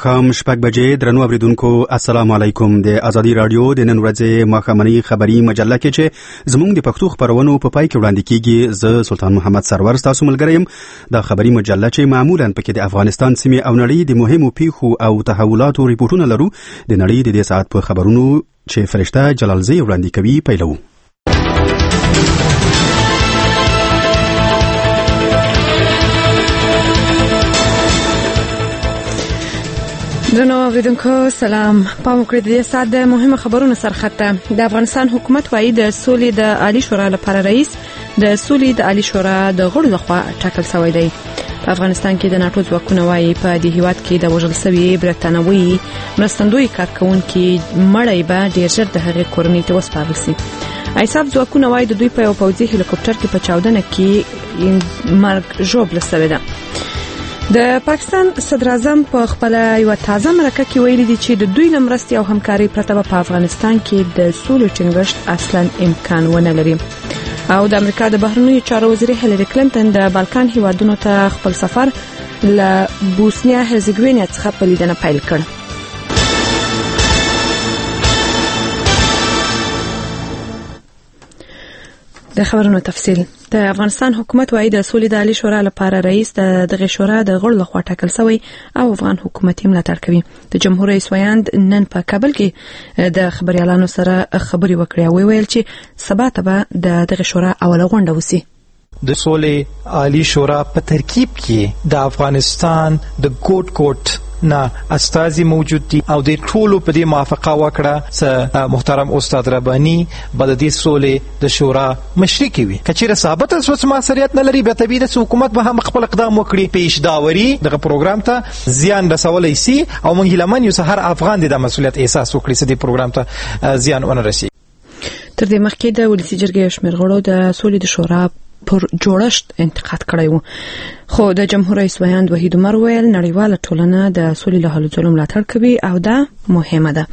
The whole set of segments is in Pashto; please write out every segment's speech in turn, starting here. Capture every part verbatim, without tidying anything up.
ماښام شپږ بجې. درنو اوریدونکو السلام علیکم. د ازادي رادیو د نن ورځې ماښامنۍ خبری مجله کې چې زموږ د پښتو خبرونو په پای کې وړاندې کیږي، زه سلطان محمد سرور تاسو ملګری یم. د خبری مجله چې معمولا پکې د افغانستان سیمې او نړۍ د مهمو پیښو او تحولاتو ریپورتونه لرو، د نړۍ د دې ساعت په خبرونو چې فرشته جلالزی وړاندې کوي پیلو. درنو اوریدونکو سلام. پام وکړئ د دې ساعت د مهمو خبرونو سرخطه. د افغانستان حکومت وايي د سولې د عالی شورا لپاره رئیس د سولې د عالی شورا د غړو لخوا ټاکل شوی دی. په افغانستان کې د ناتو ځواکونه وايي په دې هیواد کې د وژل شوي برتانوي مرستندوی کارکونکي مړی به ډیر ژر د هغې کورنۍ ته وسپارل شي. ایساف ځواکونه وايي د دوی په یو پوځي هلیکوپټر کې په چاودنه کې مرګ ژوبله شوې ده. د پاکستان صدر اعظم په خپل یو تازه مرکه کې ویلي دي چې د دوی لمرستي او همکاري پرته په افغانستان کې د سولې ټینګښت اصلا امکان ونه لري. او د امریکا د بهرنیو چارو وزیر هیلری کلینټن د بالکان هیوادونو ته خپل سفر له بوسنیا هرزګوینیا څخه په لیدنه پیل کړ. د خبرونو تفصیل. د افغانستان حکومت وايي د سولې د عالی شورا لپاره رئیس د دغه شورا د غړو لخوا ټاکل شوی او افغان حکومت یې ملاتړ کوي. د جمهور رئیس ویاند نن په کابل کې د خبريالانو سره خبري وکړې او ویل چې سبا ته به د دغه شورا اوله غونډه وسی. د سولې عالی شورا په ترکیب کې د افغانستان د ګوټ ګوټ نه استازي موجود دي او د ټولو په دې موافقه وکړه چې محترم استاد رباني به د دې سولې د شورا مشري کوي. کچېره ثابت اوس مسؤلیت نه لري، به طبیعي ده چې حکومت به هم خپل اقدام وکړي. پیش داوري دغه پروګرام ته زیان رسولی سي او موږ هیلمن یو هر افغان د مسؤلیت احساس وکړي چې د پروګرام ته زیان ونه رسي. تر دې مخکې د ولسی جرګې شمېر غړو د سولې د شورا پر جوړښت انتقاد کړی و، خو د جمهور رئیس ویاند وحید عمر ویل نړیواله ټولنه د سولې له هلو ځلو ملاتړ کوي او دا مهمه ده.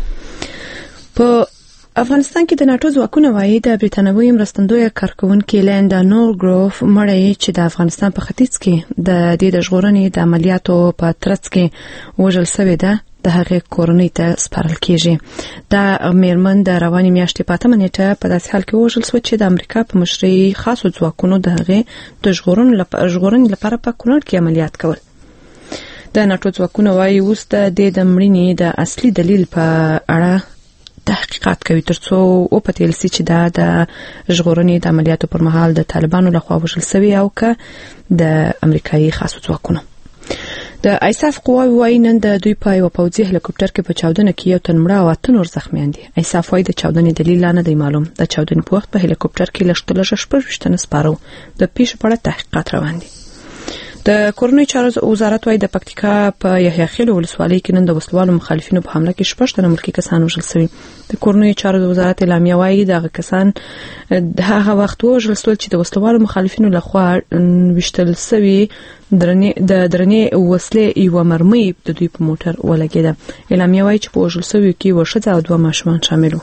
په افغانستان کې د ناتو ځواکونه وايي د برتانوي مرستندوی کارکونکي لیندا نورګروف مړی چې د افغانستان په ختیځ کې د دې د ژغورنې د عملیاتو په ترڅ کې وژل شوی ده د هغې کورنۍ ته سپارل کیږي. دا میرمن د روانې میاشتې په اتمه نیټه په داسې حال کې وژل شوه چې د امریکا په مشرۍ خاصو ځواکونو د هغې د ژغورنې لپاره په کونړ کې عملیات کول. د ناتو ځواکونه وايي اوس د دې د مړینې د اصلي دلیل په اړه تحقیقات کوي ترڅو وپتېل سي چې دا د ژغورنې د عملیاتو پر مهال د طالبانو لخوا وژل شوي او که د امریکایي خاصو ځواکونو. د ایساف قواوې وايي نن د دوی په یو پوځي هلیکوپټر کې په چاودنه کې یو تن مړه او اته نور زخمیان دي. ایساف وايي د چاودنې دلیل لا نه دی معلوم. د چاودنې په وخت په هلیکوپټر کې لږ تر لږه شپږ ویشت تنه سپاره د پیښې په اړه تحقیقات روان دي. د کورنۍ چارو وزارت وايي د پکتیکا په یحیی خیل ولسوالۍ کې نن د وسلوالو مخالفینو په حمله کې شپږ تنه ملکي کسان وژل شوي. د کورنۍ چارو وزارت اعلامیه وايي دغه کسان د هغه وخت وژل شول چې د وسلوالو مخالفینو لخوا وشتل شوي د درنې وسلې یو مرمۍ د دوی په موټر ولګېده. اعلامیه وايي چې په وژل شویو کې یوه ښځه او دوه ماشومان شامل وو.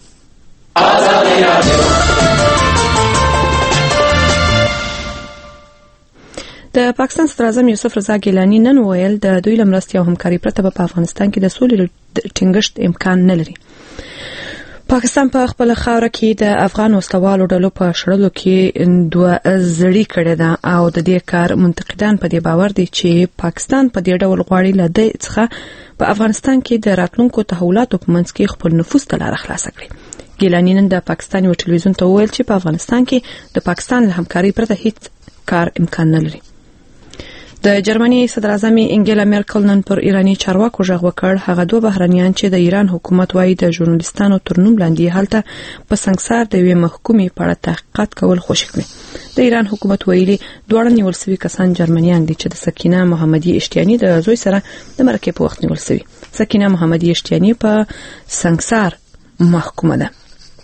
د پاکستان صدر اعظم یوسف رضا ګیلانی نن ویل د دوی لمرستي او همکاري پرته په افغانستان کې د سولې ټینګښت امکان نه لري. پاکستان په خپل خاوره کې د افغان وسلوالو ډلو په شړلو کې دوه زړی کړی ده او د دې کار منتقدان په دې باور دي چې پاکستان په دې ډول غواړي له دې څخه په افغانستان کې د راتلونکو تحولاتو په منځ کې خپل نفوذ ته لاره خلاصه کړي. ګیلانی نن د پاکستان یو ټلویزیون ته وویل چې په افغانستان کې د پاکستان له همکاري پرته هیڅ کار امکان نه لري. د جرمني صدر اعظم انګیلا میرکل نن پر ایرانی چارواکو ژغ وکړ. هغه دوه بهرنیان چې د ایران حکومت وايي د ژورنالیستانو تر نوم لاندې هلته په سنگسار د یوې محکومې په اړه تحقیقات کول خوشی کړي. د ایران حکومت ویلي دواړه نیول شوي کسان جرمنیان دي چې د سکینه محمدي اشتیانی د زوی سره د مرکې په وخت نیول شوي. سکینه محمدي اشتیانی په سنگسار محکومه ده.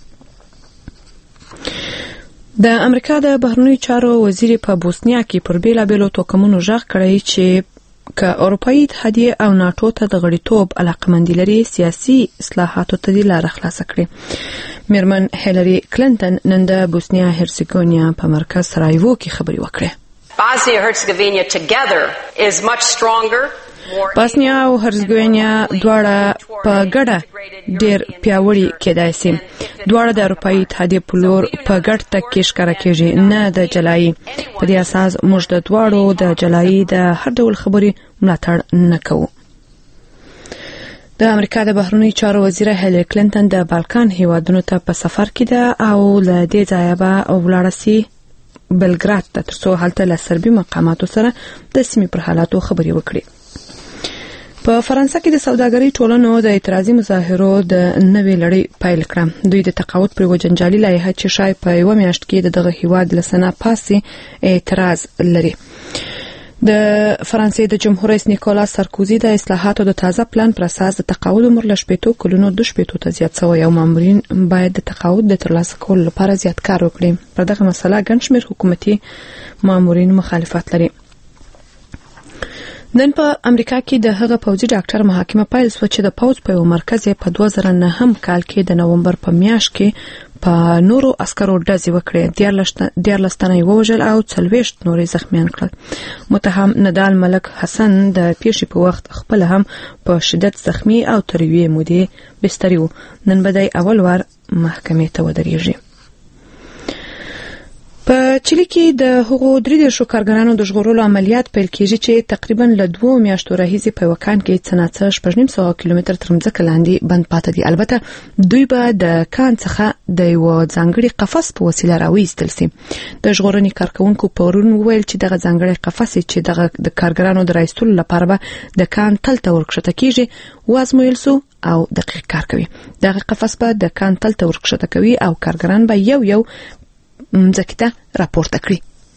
د امریکا د بهرنیو چارو وزیر په بوسنیا کې پر بیلابېلو توکمونو ژغ کړی چې که اروپایي اتحادیه او ناتو ته د غړیتوب علاقمندي لري سیاسي اصلاحاتو ته د لاره خلاصه کړي. میرمن هیلری کلینټن نن د بوسنیا هرزګوینیا په مرکز سرایوو کې خبري وکړه. Bosnia Herzegovina together is much stronger. باسنیا او هرزګوینیا دواړه په ګډه ډیر پیاوړي کېدای شي. دواړه د اروپאי اتحادیې په لور په ګډ تګ کې ښکاره کېږي، نه د جلایي. په دې اساس موږ د دواړو د جلایي د هر ډول خبرې ملاتړ نه کوو. د امریکا د بهرنیو چارو وزیره هیلری کلینټن د بالکان هیوادونو ته په سفر کې ده او له دې ځایه به ولاړه سي بلګراد ته، ترڅو هلته له سربي مقاماتو سره د سیمې پر حالاتو خبرې وکړي. په فرانسه کې د سوداګرۍ ټولنو د اعتراضي مظاهرو د نوې لړۍ پیل کړه. دوی د تقاعد پر وجنجالي لایحه چې شای په یو میاشت کې د دغه هیواد لسنه پاسي اعتراض لري. د فرانسې د جمهور رئیس نیکولاس سارکوزي د اصلاحاتو د تازه پلان پر اساس د تقاعد عمر له شپږ کلونو د شپږ ته زیات شوی او مامورین باید د تقاعد د ترلاسه کولو لپاره زیات کار وکړي. پر دغه مسله ګڼ شمېر حکومتي مامورین مخالفت لري. نن په امریکا کې د هغه پوځي ډاکټر محاکمه پیل شوه چې د پوځ په یو مرکز په دوه زره نهم کال کې د نومبر په میاشت کې په نورو عسکرو ډزې وکړې. دیارلس تنه یې ووژل او څلوېښت نور یې زخمیان کړل. متهم ندال ملک حسن د پیښې په وخت خپل هم په شدت زخمی او تر یوې مودې بستري و. نن به د اول وار محکمې ته ودرېږي. په چیلي کې د هغو درې دیرشو کارګرانو د ژغورلو عملیات پیل کیږي چې تقریبا له دوه میاشتو راهیسې په وکان کې څه ناڅه شپږ نیم سوه کیلومتر تر مځکه لاندې بند پاتې دي. البته دوی به د کان څخه د یو ځانګړي قفس په وسیله راوېستل سي. د ژغورنې کارکونکو پرون وویل چې دغه ځانګړي قفس چې دغه د کارګرانو د راایستلو لپاره به د کان تل ته ورکښته کیږي وازمویل سو او دقیق کار کوي. دغه قفس به د کان تل ته ورکښته کوي او کارګران به یو یو مځکه راپورته کړی.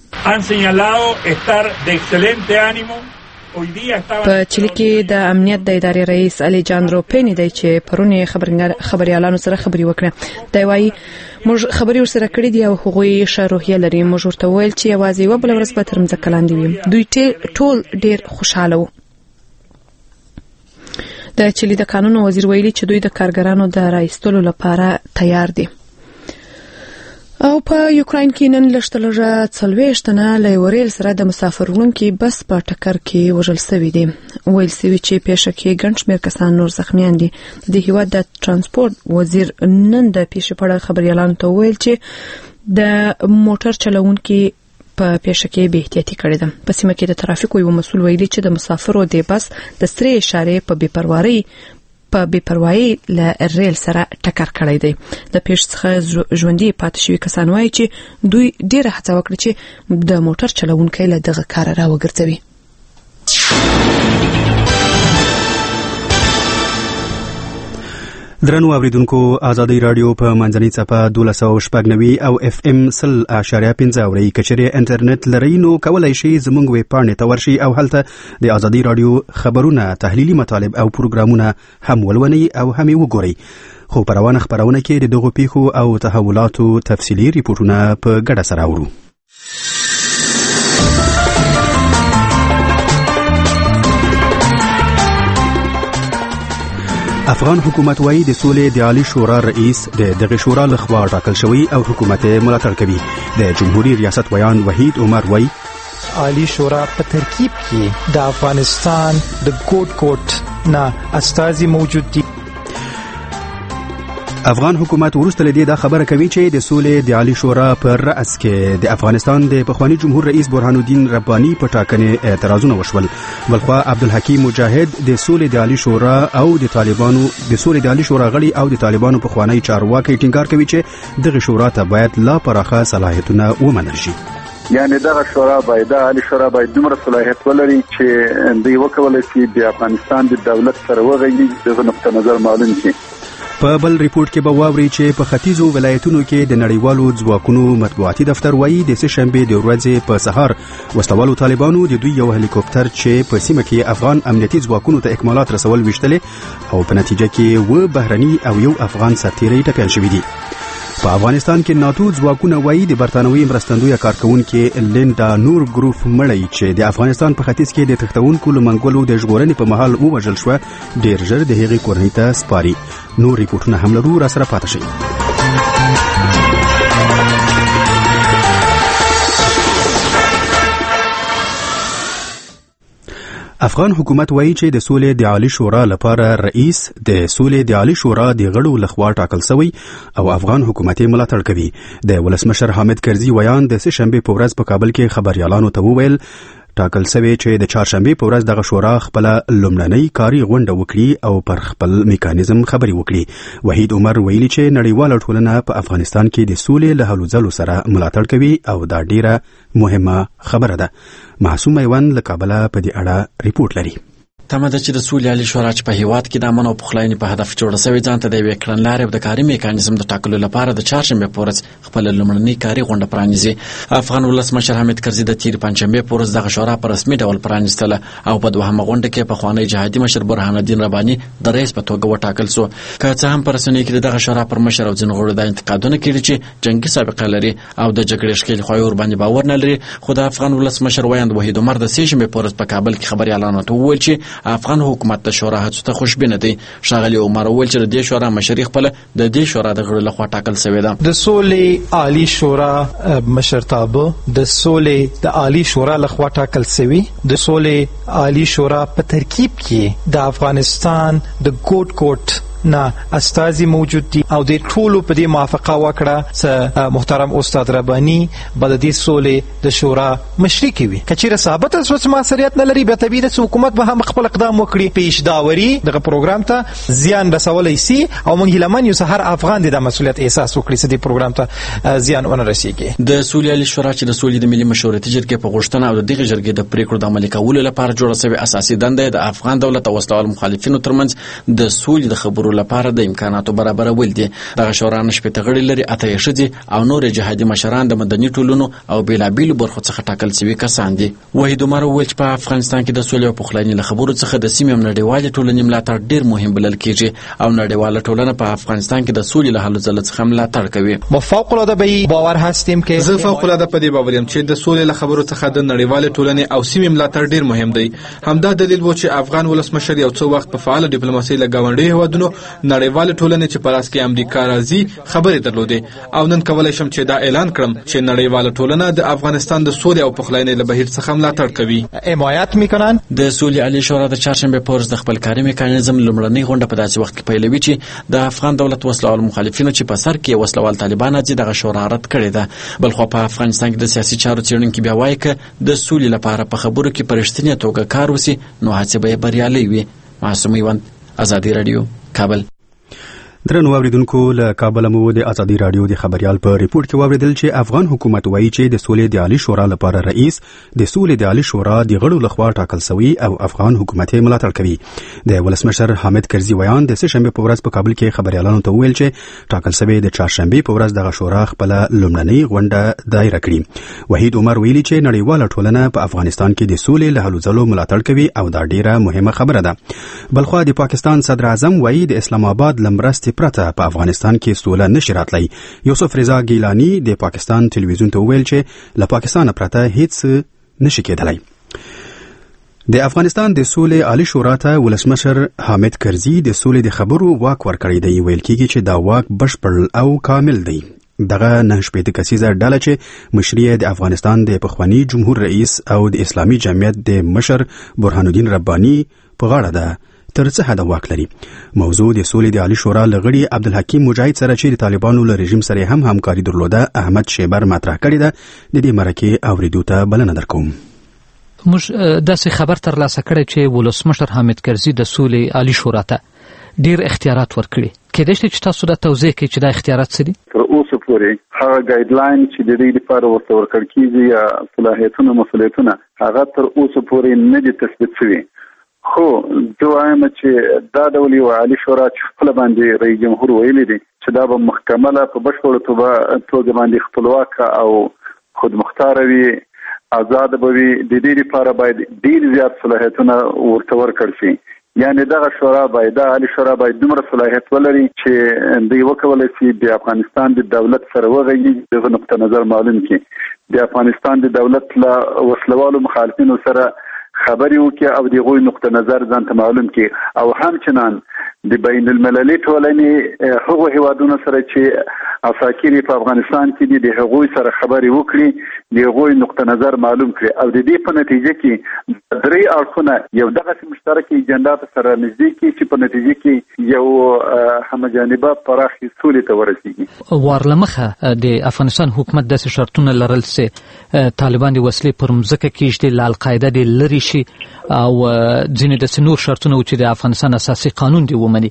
په چیلي کې د امنیت د ادارې رئیس الیجاندرو پینی دی چې پرونی خبريالانو سره خبري وکړه. دی وايي موږ خبري ورسره کړې دي او هغوی ښه روحیه لري. موږ ورته ویل چې یوازې یو بل ورځ به تر مځکه لاندې وي. دوی ټول ډیر خوشاله وو. د چیلي د قانونو وزیر ویلي چې دوی د کارګرانو د راایستلو لپاره تیار دي. او په یوکراین کې نن لږترلږه څلوېښت تنه له یو ریل سره د مسافر وړونکي بس په ټکر کې وژل شوي دي. ویل شوي چې پیښه کې ګڼ شمېر کسان نور زخمیان دي. د هیواد د ترانسپورت وزیر نن د پیښې په اړه خبريالانو ته ویل چې د موټر چلوونکي په پیښه کې بې احتیاطي کړې ده. په سیمه کې د ترافیکو یو مسؤل ویلي چې د مسافرو د بس د سرې اشارې په بې پروارۍ په بې پروايي له ریل سره ټکر کړی دی. د پیښې څخه ژوندي پاتې شوي کسان وایي چې دوی ډیره هڅه وکړه چې د موټر چلوونکی له دغه کاره راوګرځوي. درنو اوریدونکو، آزادی رادیو په منځنۍ څپه دولس سوه شپږ نوي او اف ام سل اعشاریه پنځه اورئ. که چیرې انټرنیټ لرئ نو کولی شئ زموږ ویب پاڼې ته ورشئ او هلته د آزادی رادیو خبرونه، تحلیلي مطالب او پروګرامونه هم ولولئ او هم یې وګورئ. خو په روانه خپرونه کې د دغو پیښو او تحولاتو تفصیلي ریپورټونه په ګډه سره اورو. افغان حکومت وايي د سولې د عالی شورا رئیس د دغه شورا لخوا ټاکل شوی او حکومت ملاتړ کوي. د جمهوریت ریاست ویان وحید عمر وايي عالی شورا په ترکیب کې د افغانستان د ګوټ ګوټ نه استازي موجود دي. افغان حکومت ورسته لدی دا خبره کوي چې د سولې د عالی شورا پر رأس کې د افغانستان د پخوانی جمهور رئیس برهان الدین رباني په ټاکنې اعتراضونه وشول. بلخوا عبدالحکیم مجاهد د سولې د عالی شورا او د طالبانو د سولې د عالی شورا غړي او د طالبانو پخوانی چارواکي ټینګار کوي چې دغه شورا ته باید لا پراخه صلاحیتونه ومنل شي. یعنی دغه شورا باید د عالی شورا باید دومره صلاحیت ولري چې دوی وکولای شي د افغانستان د دولت سره وغږیږي. دغه نقطه نظر معلوم شي. په بل ریپورت کې به واوري چې په ختیځو ولایتونو کې د نړیوالو ځواکونو مطبوعاتي دفتر وایي د سه شنبه د ورځې په سهار وسلوالو طالبانو د دوی یو هلیکوپټر چې په سیمه کې افغان امنیتي ځواکونو ته اکمالات رسول وشتل او په نتیجه کې و بهرني او یو افغان سرتیری ټپیان شوی دي. په افغانستان کې ناتو ځواکونه وایي د برتانوي مرستندوی کارکونکو لیندا نور ګروپ مړی چې د افغانستان په ختیځ کې د تختونکو لمنګولو د ژغورنې په محل ووژل شو ډیر ژر د هغې کورنۍ ته سپاري. نور ریپورتونه هم لرو، را سره پاتې شئ. افغان حکومت وایي چې د سولې د عالی شورا لپاره رئیس د سولې د عالی شورا د غړو لخوا ټاکل شوی او افغان حکومت یې ملاتړ کوي. د ولسمشر حامد کرزي ویان د سه شنبه په ورځ په کابل کې خبريالانو ته وویل ټاکل شوی چې د چهارشنبه په ورځ دغه شورا خپل لومړنۍ کاري غونډه وکړي او پر خپل میکانیزم خبري وکړي. وحید عمر ویلي چې نړیواله ټولنه په افغانستان کې د سولې له هلو ځلو سره ملاتړ کوي او دا ډیره مهمه خبره ده. معصوم ایوان له کابل په دې اړه ریپورت لري. تمه ده چې د سولې عالی شورا چې په هیواد کې د امن او پخلاینې په هدف جوړه شوې ځان ته د یوې کړنلارې او د کاري میکانیزم د ټاکلو لپاره د چهارشنبه په ورځ خپل لومړنۍ کاري غونډه پرانیزي. افغان ولسمشر حامد کرزي د تیر پنجشنبه په ورځ دغه شورا په رسمي ډول پرانیستله او په دوهمه غونډه کې پخوانی جهادي مشر برهان الدین رباني د رئیس په توګه وټاکل شو. که څه هم په رسنیو کې دغه شورا پر مشر او ځینو غړو د انتقادونه کړي چې جنگي سابقه لري او د جګړې ښکېل خواهی ور باندې باور نه لري، خو د افغان ولسمشر ویاند وحید عمر د سه شنبه په ورځ په کابل کې خبريالانو ته وویل چې افغان حکومت د شورا هڅو ته خوشبینه دی. ښاغلي عمر وویل چې د دې شورا مشري خپل د دې شورا د غړو لخوا ټاکل شوې ده. د سولې عالی شورا مشرتابه د سولې د عالی شورا لخوا ټاکل شوی. د سولې عالی شورا په ترکیب کې د افغانستان د ګوټ ګوټ نه استازي موجود دي او د ټولو په دې موافقه وکړه چې محترم استاد رباني بل د سولې د شورا مشري کوي. کچېره ثابت شو چې مسؤلیت نه لري، به طبیعي د حکومت به هم خپل اقدام وکړي پیش داوري دغه پروګرام ته زیان رسولای شي او موږ هیلمن یو هر افغان د مسؤلیت احساس وکړي چې د پروګرام ته زیان ونه رسیږي. د سولې عالی شورا چې د سولې د ملي مشورتي جرګې په غوښتنه او د دغه جرګې د پریکړو د عملي کولو لپاره جوړه شوې اساسي دنده د افغان دولت او وسلوال مخالفینو ترمنځ د سولې د خبرو لپاره د امکاناتو برابرول دي. دغه شورا نشپته غړي لري، اته شدي او نور جهادي مشران د مدني ټولنو او بیلابیلو برخو څخه ټاکل شوي کسان دي. وحید عمر وویل چې په افغانستان کې د سولې او پخلاینې له خبرو څخه د سیمې نړیوالې ټولنې ملاتړ ډیر مهم بلل کیږي او نړیواله ټولنه په افغانستان کې د سولې له هلو ځلو څخه ملاتړ کوي. ما فوق العاده به باور هستیم که زه فوق العاده په دې باور یم چې د سولې له خبرو څخه د نړیواله ټولنې او سیمې ملاتړ ډیر مهم دی. همدا دلیل و چې افغان ولسمشر یو څو وخت په فعال ډیپلوماسي له گاونډي هیوادونو نړیواله ټولنې چې پراس کې امریکا راځي خبرې درلودې او نن کولای شم چې دا اعلان کړم چې نړیواله ټولنه د افغانستان د سولې او پخلاینې له بهیر څخه ملاتړ کوي. حمایت میکنن. د سولې عالی شورا د چهارشنبه په ورځ د خپل کاري میکانیزم لومړنۍ غونډه په داسې وخت کې پیلوي چې د افغان دولت وسلوال مخالفینو چې په سر کې وسلوال طالبان دي دغه شورا رد کړې ده. بل خو په افغانستان کې د سیاسي چارو څېړونکي بیا وایي چې د سولې لپاره په خبرو کې په رښتینې توګه کار وشي نو هڅې به بریالۍ وي. معصوم ایوان، ازادي رادیو، کابل. درنو اوریدونکو، له کابل مو د ازادي رادیو د خبريال په ریپورت کې واوریدل چې افغان حکومت وایي چې د سولې د عالی شورا لپاره رئیس د سولې د عالی شورا د غړو لخوا ټاکل شوی او افغان حکومت یې ملاتړ کوي. د ولسمشر حامد کرزي ویان د سه شنبه په ورځ په کابل کې خبريالانو ته ویل چې ټاکل شوی د چهارشنبه په ورځ دغه شورا خپل لومړنۍ غونډه دایره کړي. وحید عمر ویلي چې نړیواله ټولنه په افغانستان کې د سولې له هلو ځلو ملاتړ کوي او دا ډیره مهمه خبره ده. بلخو د پاکستان صدر اعظم وایي د اسلام آباد لمرستې پرته په افغانستان کې سوله نشي راتلی. یوسف رضا ګیلانی د پاکستان ټلویزیون ته ویل چې له پاکستان پرته هیڅ نشي کېدلی. د افغانستان د سولې عالی شورا ته ولسمشر حامد کرزي د سولې د خبرو واک ورکړی دی. ویل کېږي چې دا واک بشپړ او کامل دی. دغه نه شپېته کسیزه ډله چې مشري د افغانستان د پخوانی جمهور رئیس او د اسلامي جمعیت د مشر برهان الدین رباني په غاړه ده تر څه حد واک لري. موضوع د سولې د عالی شورا لغړي عبدالحکیم مجاهد سره چې د طالبانو له رژیم سره هم همکاري درلوده احمد شیبر مطرح کړی ده. د دې مرکې اوریدو ته بلنه درکوم. موږ داسې خبر ترلاسه کړی چې ولسمشر حامد کرزي د سولې عالی شورا ته ډیر اختیارات ورکړي. کېدای شي چې تاسو دا توضیح کړئ چې دا اختیارات څه دي؟ تر اوسه پورې هغه ګایډ لاین چې د دې لپاره ورته ورکړل کېږي یا صلاحیتونه مسؤلیتونه هغه تر اوسه پورې نه دي تثبیت شوي. خو زه وایم چې دا ډول یو عالي شورا چې خپل باندې رئیس جمهور ویلي دي چې دا به محکمله په بشپړه توګه باندې خپلواک او خودمختار وي، آزاد به وي. د دې لپاره باید ډیر زیات صلاحیتونه ورته ورکړل شي. یعنی دغه شورا باید د عالی شورا باید دومره صلاحیت ولري چې دوی وکولای شي د افغانستان د دولت سره وغږیږي. دغه نقطه نظر معلوم کړي د افغانستان د دولت له وسلوالو مخالفینو سره خبري وکړي او دغه نقطه نظر ځان ته معلوم کړي او همچنان د بین المللي ټولنې هغو هیوادونو سره چې عساکر په افغانستان کې دي د هغوی سره خبرې وکړي د هغوی نقطه نظر معلوم کړي او د دې په نتیجه کې درې اړخونه یو دغه مشترکه ایجنډا ته سره نږدې کې چې په نتیجه کې یو همجانبه پراخي سولې ته ورسیږي. وارلمخه د افغانستان حکومت د شرطونو لرل سه طالبان د وسلې پر مځکه کې د القاعده د لری شي او ځینې د نور شرطونه چې د افغانستان اساسي قانون دی ومني.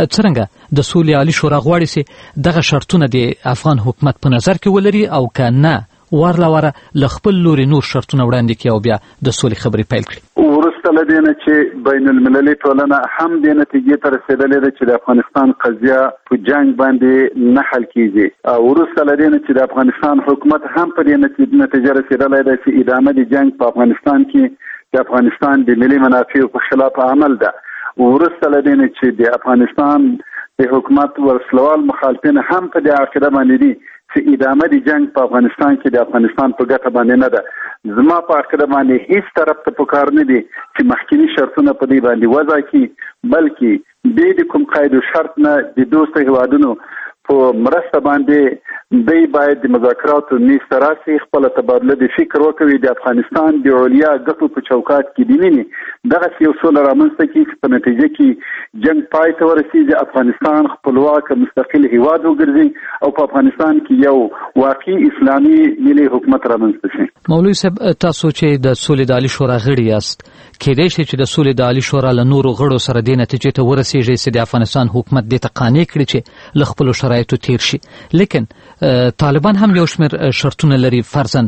څنګه د سولې عالی شورا غواړي چې دغه شرطونه د افغان حکومت په نظر کې ولري او کنه ورلوره لخپل لوري نور شرطونه وړاندې کوي او بیا د سولې خبرې پیل کړي. ورسته لدينا چې بین المللي ټولنه هم د نتیجې ته رسیدلې ده چې د افغانستان قضیه په جنگ باندې نه حل کیږي او ورسته لدينا چې د افغانستان حکومت هم په دې نتیجې رسیدلې ده چې ادامه د جنگ په افغانستان کې د افغانستان د ملي منافعو په خلاف عمل ده. ورسته لدينا چې د افغانستان د حکومت ورسلوال مخالفین هم په دې عقیده باندې دي چې ادامه د جنگ په افغانستان کې د افغانستان په ګټه باندې نه ده. زما په عقیده باندې هیڅ طرف ته پکار نه دي چې مخکینی شرطونه په دې باندې وضع کړي بلکې د کوم قید او شرط نه د دوست هیوادونو په مرسته باندې دی باید د مذاکراتو میز ته راسي خپل تبادله د فکر وکوي د افغانستان د علیا ګټو په چوکاټ کې دی ویني دغه یو سوله رامنځته کیږي په نتیجه کې جنگ پای ته ورسیږي افغانستان خپلواک مستقل هیواد وګرځي او په افغانستان کې یو واقعي اسلامي ملي حکومت رامنځته شي. مولوی صاحب تاسو چې د سولې د عالی شورا غړي یاست کېدای شي چې د سولې د عالی شورا له نورو غړو سره د نتیجې ته ورسیږي چې د افغانستان حکومت د تقانې کړي چې له خپل شرایطو تیر شي لیکن طالبان هم یو شمېر شرطونه لري فرضاً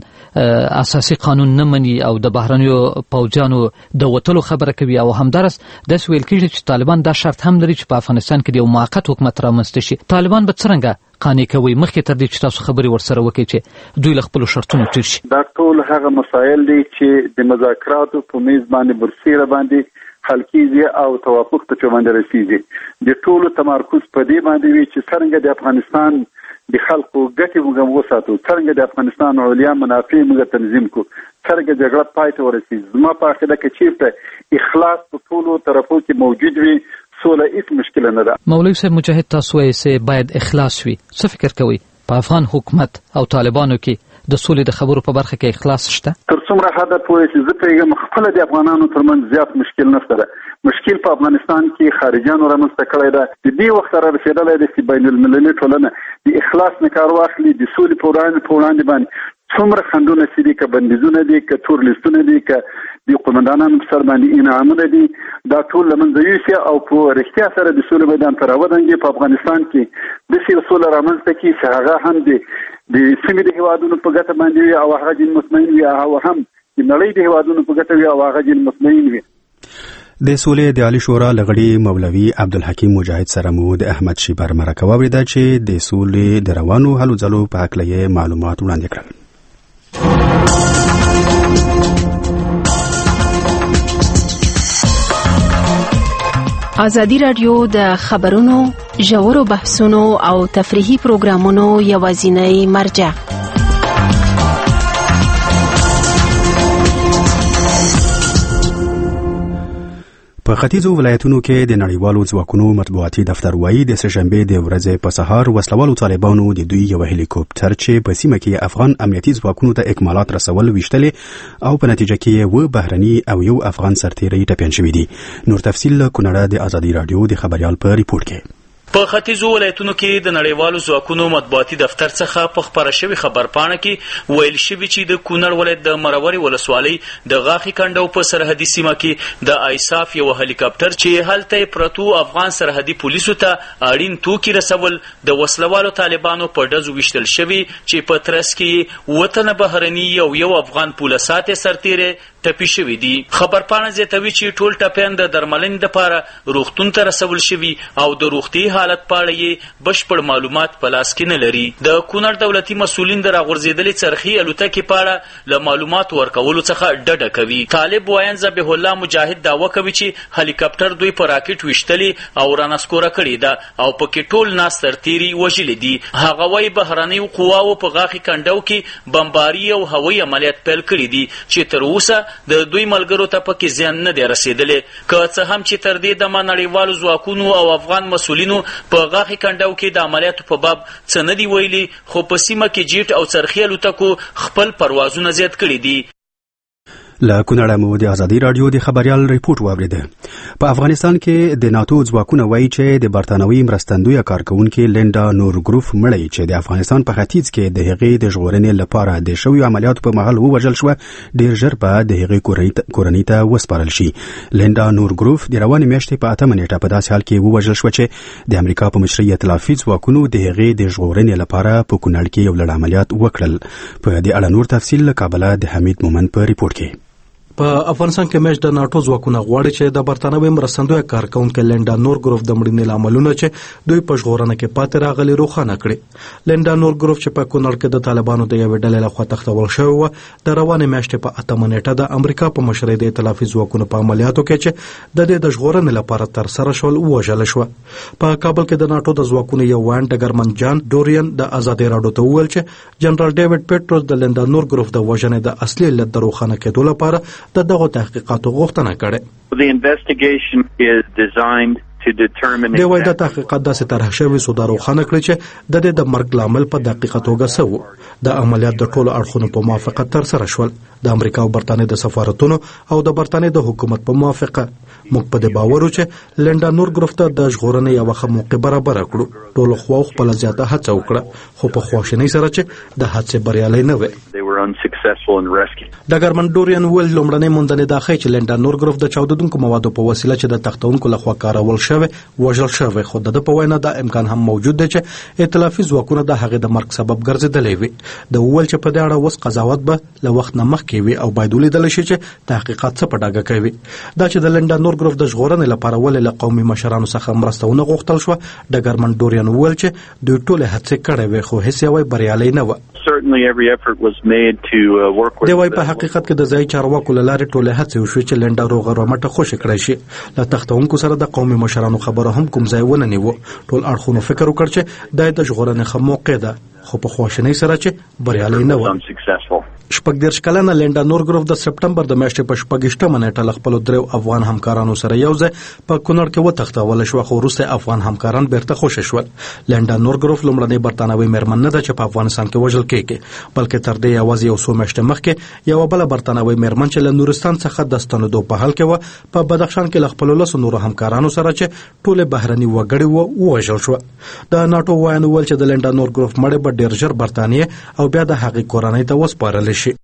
اساسي قانون نه مني او د بهرنیو پوځیانو د وټلو خبره کوي او همدارس د ویل کېږي چې طالبان دا شرط هم لري چې په افغانستان کې د یو موقت حکومت رامنځته شي. طالبان به څنګه قانې کوي مخکې تر دې چې تاسو خبرې ورسره وکړئ چې دوی له خپلو شرطونو تیر شي؟ دا ټول هغه مسایل دي چې د مذاکراتو په میز باندې برسیره باندې حل کیږي او توافق ته باندې رسیږي. د ټولو تمرکز په دې باندې وي چې څنګه د افغانستان د خلکو ګټې موږ وساتو څنګه د افغانستان علیا منافع موږ تنظیم کو څنګه جګړه پای ته ورسیږي. زما په عقیده کې چیرته اخلاص په ټولو طرفو کې موجود وي سوله هیڅ مشکل نه ده. مولوی صاحب مجاهد تاسو یې سه باید اخلاص وي څه فکر کوي په افغان حکومت او طالبانو کې د سولې د خبرو په برخه کې اخلاص شته؟ تر څومره حد پورې چې زه پیغام خپل د افغانانو ترمنځ زیات مشکل نشته ده. مشکل په افغانستان کې خارجيانو رامنځته کړی ده. د دې وخت سره رسیدلای دی چې بین المللي ټولنه د اخلاص نه کار واخلي د سولې په وړاندې په وړاندې باندې څومره خندونه چې دي که بندیزونه دي که تور لیستونه دي که د قومندانانو په سر باندې انعامونه دي دا ټول له منځه یوسي او په رښتیا سره د سولې میدان ته راودانګي په افغانستان کې داسې سوله رامنځته کړي چې هغه هم د د سیمې د هیوادونو په ګټه باندې وي او هغه جن مطمئن وي او هم د نړۍ د هیوادونو په ګټه وي او هغه جن مطمئن وي. د سولې د عالی شورا لغړي مولوي عبدالحکیم مجاهد سره مو د احمد شیبر مرکه واوریده چې د سولې د روانو هلو ځلو په هکله یې معلومات وړاندې کړل. ازادي راډیو د خبرونو ژورو بحثونو او تفریحي پروګرامونو یوازینی مرجع په ختیځو ولایتونو کې د نړیوالو ځواکونو مطبوعاتي دفتر وایي د سه‌شنبې د ورځې په سهار وسلوالو طالبانو د دوی یو هلیکوپټر چې په سیمه کې افغان امنیتي ځواکونو ته اکمالات رسول ویشتلې او په نتیجه کې و بهرني او یو افغان سرتیری ټپیان شوي دي. نور تفصیل له کونړه د ازادي رادیو د خبريال په ریپورت کې. په ختیځو ولایتونو کې د نړیوالو ځواکونو مطبوعاتي دفتر څخه په خبره شوی خبرپاڼه کې ویل شوی چې د کونړ ولایت د مروري ولسوالۍ د غاخي کندو په سرحدي سیمه کې د ایساف یو هلیکاپټر چې هلته پرتو افغان سرحدي پولیسو ته اړین توکي رسول د وسلوالو طالبانو په ډزو وشتل شوی چې په ترڅ کې وطن بهرني یو یو افغان پولیسات سرتیره ټپي شوی دي. خبرپاڼه زیاتوي چې ټول ټپیان د درملنې لپاره روغتون ته رسول شوی او د روغتي حالت په اړه یې بشپړ معلومات په لاس کې نه لري. د کونړ دولتي مسؤلین د راغورځېدلې څرخي الوتکې په اړه له معلومات ورکولو څخه ډډه کوي. طالب وایان ذبیح الله مجاهد دعوه کوي چې هلیکاپټر دوی په راکټ وشتلې او رانسکوره کړې ده او پکې ټول ناس سرتیري وژلي دي. هغه وایي بهرنیو قواو په غاخي کندو کې بمباري او هوایي عملیات پیل کړي دي چې تر اوسه د دوی ملګرو ته پکې زیان نه دی رسېدلی. که څه هم چې تر دې دمه نړیوالو ځواکونو او افغان مسؤلینو په غاښي کنډو کې د عملیاتو په باب څه نه دي ویلي، خو په سیمه کې جیټ او څرخي الوتکو خپل پروازونه زیات کړي دي. له کونړه مو د ازادي راډیو د خبريال ریپورت واوریده. په افغانستان کې د ناتو ځواکونه وایي چې د برتانوي مرستندویه کارکونکو لینډا نورګروف مړی چې د افغانستان په ختیځ کې د هغې د ژغورنې لپاره د شویو عملیاتو په مهال ووژل شو، ډیر ژر به د هغې کورنۍ ته وسپارل شي. لینډا نورګروف د روانې میاشتې په اتمه نیټه په داسې حال کې ووژل شو چې د امریکا په مشرۍ ائتلافي ځواکونو د هغې د ژغورنې لپاره په کونړ کې یو لړ عملیات وکړل. په دې اړه نور تفصیل له کابل د حمید مومند په ریپورت کې. په افغانستان کې مېش د ناتو ځواکونه غواړي چې د برتانوي مرستندویه کارکونکو لینډا نورګروف د مړینې لاملونه چې دوی په ژغورنه کې پاتې راغلي روښانه کړي. لینډا نورګروف چې په کونړ کې د طالبانو د یوې ډلې لخوا تښتول شوی و، د روانې میاشتې په اتمه نیټه د امریکا په مشرۍ د ائتلافي ځواکونو په عملیاتو کې چې د دې د ژغورنې لپاره ترسره شول ووژل شو. په کابل کې د ناتو د ځواکونو یو وایي ډګرمن جان ډورین د ازادي راډیو ته وویل چې جنرال ډیوډ پیټروس د لینډا نورګروف د وژنې د اصلي علت د روښانه کېدو لپاره د دغه تحقیقاتو غوښتنه کړې. The investigation is designed to determine د وایي د تحقیقات داسې طرح شوی سو د روښانه کړي چې د دې د مرګ لامل په دقیقه توګه څه و. د عملیات د ټولو اړخونو په موافقت ترسره شول، د امریکا او برتانیې د سفارتونو او د برتانیې د حکومت په موافقه. موږ په دې باور و چې لینډا نورګروف ته د ژغورنې یوه ښه موقع برابره کړو. ټولو خواو خپله زیاته هڅه وکړه، خو په خواشینۍ سره چې د هڅې بریالۍ نه وې. ډګرمن ډورین ویل لومړنۍ موندنې دا ښیي چې لینډا نورګروف د چاودېدونکو موادو په وسیله چې د تښتونکو لخوا کارول شوی وژل شوی، خو د ده په وینا دا امکان هم موجود دی چې ائتلافي ځواکونه د هغې د مرګ سبب ګرځېدلی وي. د وویل چې په دې اړه اوس قضاوت به له وخت نه مخکې وي او باید ولیدلی شي چې تحقیقات څه په ډاګه کوي. دا چې د لینډا نورګروف د ژغورنې لپاره ولې له قومي مشرانو څخه مرسته ونه غوښتل شوه، ډګرمن ډورین وویل چې دوی ټولې هڅې کړې وې خو هیڅ یوه بریالۍ نه وه. دی وايي په حقیقت کې د ځای چارواکو له لارې ټولې هڅې وشوې چې لینډا روغه رمټه خوشې کړی شي. له تښتونکو سره د قومي مشرانو خبره هم کوم ځای ونه نیو. ټول اړخونو فکر وکړ چې دا د ژغورنې ښه موقع ده، خو په خواشینۍ سره چې بریالۍ نه وه. شپږ دېرش کلنه لینډا نورګروف د سپټمبر د میاشتې په شپږیشتمه نیټه له خپلو دریو افغان همکارانو سره یو ځای په کونړ کې وتښتوله شوه، خو وروسته افغان همکاران بیرته خوشې شول. لینډا نورګروف لومړنۍ برتانوي میرمن نه ده چې په افغانستان کې وژل کېږي، بلکې تر دې یوازې یو څو میاشتې مخکې یوه بله برتانوي میرمن چې له نورستان څخه د ستنېدو په حال کې وه په بدخشان کې له خپلو لسو نورو همکارانو سره چې ټولې بهرني وګړي وو ووژل شوه. د ناټو وایي وویل چې د لینډا نورګروف مړی به ډېر ژر برتانیې او بیا د هغې کورنۍ ته وسپارلی شي.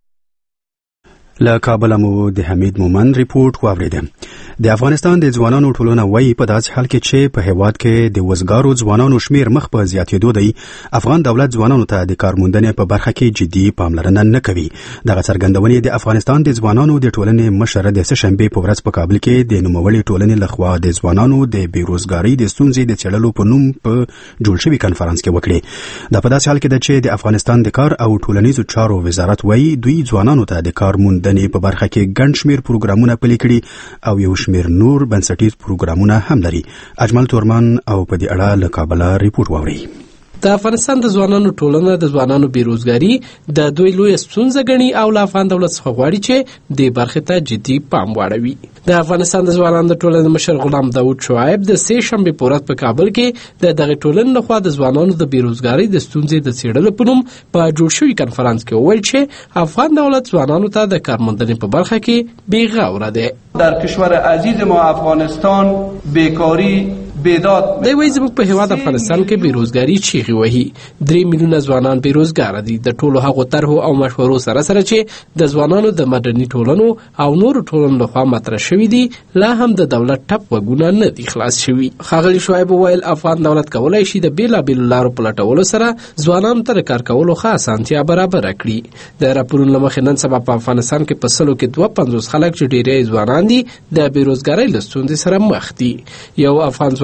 له کابل مو د حمید مومند ریپورت واوریده. د افغانستان د ځوانانو ټولنه وایي په داسې حال کې چې په هیواد کې د وزګارو ځوانانو شمیر مخ په زیاتېدو دی، افغان دولت ځوانانو ته د کارموندنې په برخه کې جدي پاملرنه نه کوي. دغه څرګندونې د افغانستان د ځوانانو د ټولنې مشر د سهشنبې په ورځ په کابل کې د نوموړې ټولنې لخوا د ځوانانو د بیروزګارۍ د ستونزې د څېړلو په نوم په جوړ شوي کنفرانس کې وکړې. دا په داسې حال کې ده چې د افغانستان د کار او ټولنیزو چارو وزارت وایي دوی ځوانانو ته د کارموندنې په برخه کې ګڼ شمیر پروګرامونه پلي کړي او یو شمیر نور بنسټیز پروګرامونه هم لري. اجمل تورمان او په دې اړه له کابل ریپورت واوري. د افغانستان د ځوانانو ټولنه د ځوانانو بیروزګاری د دوی لوی ستونزه ګڼي او له افغان دولت څخه غواړي چې د برخې ته جدي پام واړوي. د افغانستان د ځوانانو د ټولنې مشر غلام داود شعیب د سه شنبې په ورځ په کابل کې د دغه ټولنې لخوا د ځوانانو د بیروزګاری د ستونزې د څېړلو په نوم په جوړ شوي کنفرانس کې وویل چې افغان دولت ځوانانو ته د کارموندنې په برخه کې بی‌غوره دی. در کشور عزیز ما افغانستان بیکاری بیداد دی وایي زموږ په هیواد افغانستان کې بیروزګاری چیغې وهي. درې میلیونه ځوانان بیروزګاره دي. د ټولو هغو طرحو او مشورو سره سره چې د ځوانانو د مدني ټولنو او نورو ټولنو لخوا مطرح شوي دي لا هم د دولت ټپ وګونه نه دي خلاص شوي. ښاغلي شعیب وویل افغان دولت کولی شي د بېلابېلو لارو په لټولو سره ځوانانو ته د کار کولو ښه اسانتیا برابره کړي. د راپورونو له مخې نن سبا په افغانستان کې په سلو کې دوه پنځوس خلک چې ډېری ځوانان دي د بیروزګارۍ له ستونزې سره مخ دي. یو افغان ځوان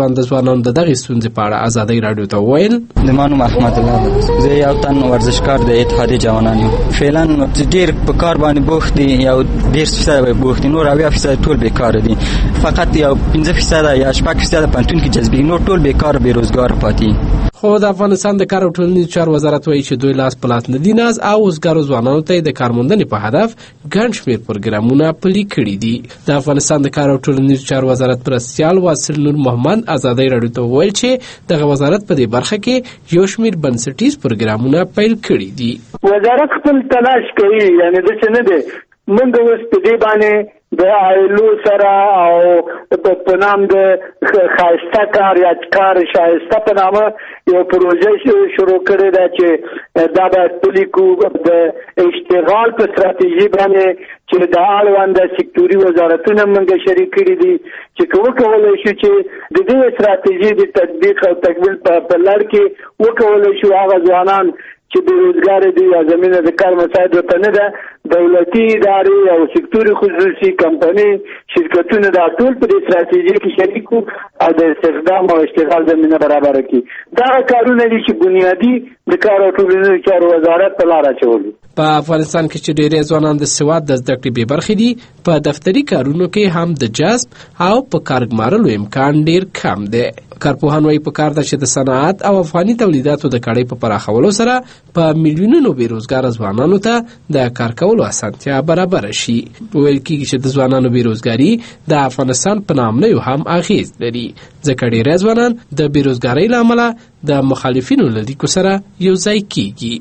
ځوان د ځوانانو د دغه ستونزې په اړه ازادي رادیو ته وویل. د مانو محمد الله زه یو تن ورزشکار د اتحادیې جوانان یم. فعلا ډیر په کار باندې بوخت دي، یو ډیر څه بوخت دي، نور اویا فیصد ټول بیکار دي. فقط یو پنځه فیصد یا شپږ فیصد پنتون کې جذبي، نور ټول بیکار بیروزګار پاتې. خو د افغانستان د کار او ټولنیز چارو وزارت وایي چې دوی لاس په لاس نه دي ناز او وزګارو ځوانانو ته د کارموندنې په هدف ګڼ شمېر پروګرامونه پلي کړي دي. د افغانستان د کار او ټولنیز چارو وزارت مرستیال واصل نور محمد ازادي رادیو ته وویل چې دغه وزارت په دې برخه کې یو شمېر بنسټیز پروګرامونه پیل کړي دي. وزارت خپل تلاش کوي، یعنی د څه نه دی موږ اوس په دې باندې د آیلو سره او په نام د خایسته کار یا کار شایسته په نامه یو پروژه شروع کړې ده چې دا باید پلي کړو د اشتغال په ستراتیژي باندې چې د اړونده سکتوري وزارتونه موږ شریک کړي دي چې وکولای شو چې د دې ستراتیژي د تطبیق او تکمیل په لړ کې وکولای شو هغه ځوانان چې بیروزګار دي یا زمینه د کار مساعد ورته نه ده، دولتي ادارې او سکتوري خصوصي کمپنۍ شرکتونه دا ټول په دې ستراتیژي کې شریک وو او د استخدام او اشتغال زمینه برابر کړي. دا کارونه دي چې بنیادی د کار او ټولنیزو چارو وزارت په لار اچولي. په افغانستان کې چې ډېری ځوانان د سواد د زده کړې بې برخې دي، په دفتري کارونو کې هم د جذب او په کار ګمارلو امکان ډېر کم دی. کارپوهان وایي پکار ده چې د صنعت او افغاني تولیداتو د کړۍ په پراخولو سره په میلیونونو بیروزګار ځوانانو ته د کار کولو اسانتیا برابر شي. ویل کېږي چې د ځوانانو بیروزګاري د افغانستان په نامنیو هم اغیز لري، ځکه ډېری ځوانان د بیروزګارۍ له امله د مخالفینو له لیکو سره یو ځای کېږي.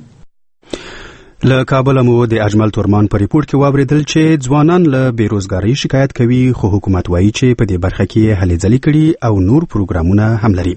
له کابل مو د اجمل تورمان په ریپورت کې واوریدل چې ځوانان له بیروزګاری شکایت کوي، خو حکومت وایي چې په دې برخه کې هلې ځلې کړي او نور پروګرامونه هم لري.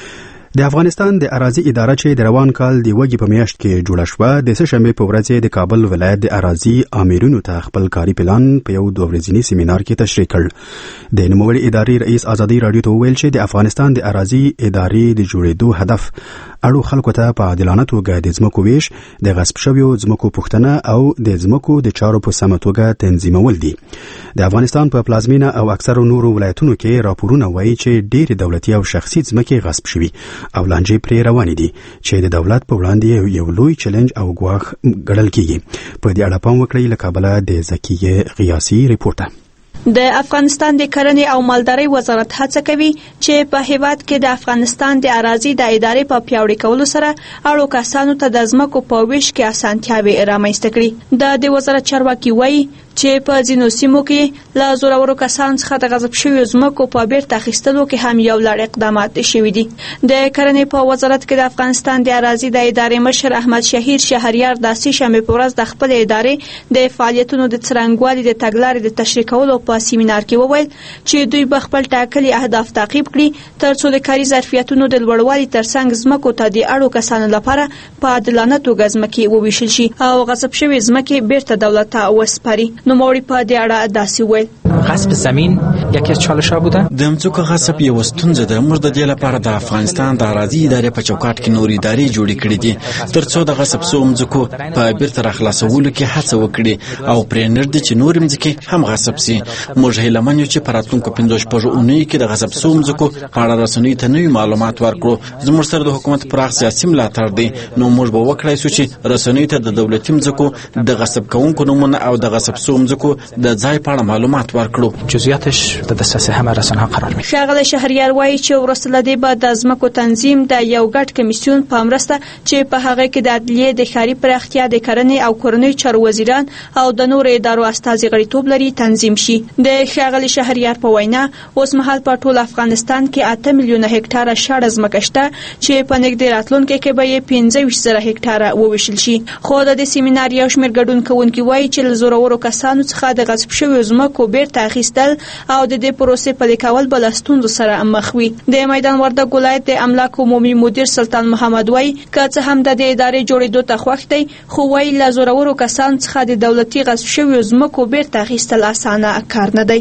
د افغانستان د اراضي اداره چې د روان کال د وګي په میاشت کې جوړه شوه، د سه شنبې په ورځ د کابل ولایت د اراضي آمرینو ته خپل کاري پلان په یو دوه ورځني سیمینار کې تشریح کړ. د نوموړي ادارې رئیس ازادي رادیو ته وویل چې د افغانستان د اراضي ادارې د جوړېدو هدف اړو خلکو ته په عادلانه توګه د ځمکو ویش، د غصب شویو ځمکو پوښتنه او د ځمکو د چارو په سمه توګه تنظیمول دي. د افغانستان په پلازمینه او اکثرو نورو ولایتونو کې راپورونه وایي چې ډېرې دولتي او شخصي ځمکې غصب شوي او لانجې پرې روانې دي چې د دولت په وړاندې یو لوی چیلنج او ګواښ ګڼل کیږي. په دې اړه پام وکړئ. له کابله د زکیه غیاسي ریپورټ. د افغانستان د کرنې او مالدارۍ وزارت هڅه کوي چې په هیواد کې د افغانستان د اراضي د ادارې په پیاوړي کولو سره اړو کسانو ته د ځمکو په ویش کې اسانتیاوې رامنځته کړي. د د وزارت چارواکي وایي چې په ځینو سیمو کې له زورورو کسانو څخه د غصب شویو ځمکو په بیرته اخیستلو کې هم یو لړ اقدامات شوي دي. د کرنې په وزارت کې د افغانستان د اراضي د ادارې مشر احمد شهیر شهریار د سه شنبې په ورځ د خپل ادارې د فعالیتونو د څرنګوالي د تګلارې د تشریح کولو په سیمینار کې وویل چې دوی به خپل ټاکلي اهداف تعقیب کړي ترڅو د کاري ظرفیتونو د لوړوالي ترڅنګ ځمکو ته د اړو کسانو لپاره په عادلانه توګه ځمکې وویشل شي او غصب شوي ځمکې بیرته دولت ته وسپاري. نوموړي په دې اړه داسې ویل: غصب زمین یکی از چالش‌ها بوده. د ځمکو غصب یو ستونزه ده. موږ د دې لپاره د افغانستان د اراضي ادارې په چوکاټ کې نورې ادارې جوړې کړې دي ترڅو د غصب شوو ځمکو په بیرته راخلاصولو کې هڅه وکړي او پرې نه ږدي چې نورې ځمکې هم غصب شي. موږ هیله من یو چې په راتلونکو پنځو شپږو اونیو کې د غصب شوو ځمکو په اړه رسنیو ته نوي معلومات ورکړو. زموږ سره د حکومت پراخ سیاسي ملاتړ دی، نو موږ به وکړای شو چې رسنیو ته د دولتي ځمکو د غصب کوونکو نومونه او د غصب شوو ځمکو د ځای په اړه معلومات ورکړو. جزئیاتش د دسترس همه رسانه‌ها قرار می‌گیره. ښاغلی شهریار وایي چې وروسته له دې به د ځمکو تنظیم د یو ګډ کمیسیون په مرسته چې په هغه کې د عدلیې د ښاري پراختیا د کرنې او کورنیو چارو وزیران او د نورو ادارو استازي غړیتوب لري تنظیم شي. د ښاغلي شهریار په وینا اوس مهال په ټول افغانستان کې اته میلیونه هکټاره شاړه ځمکه شته چې په نږدې راتلونکي کې به یې پنځه ویشت زره هکټاره وویشل شي. خو د دې سیمینار یو شمېر ګډون کوونکي وایي چې له زورورو کسانو څخه د غصب شویو ځمکو بیرته اخیستل او د دې پروسې پلي کول به له ستونزو سره مخ وي. د میدان وردګ ولایت د املاکو عمومي مدیر سلطان محمد وایي که څه هم د دې ادارې جوړېدو ته خوښ دی، خو وایي له زورورو کسانو څخه د دولتي غصب شویو ځمکو بیرته اخیستل اسانه کار نه دی.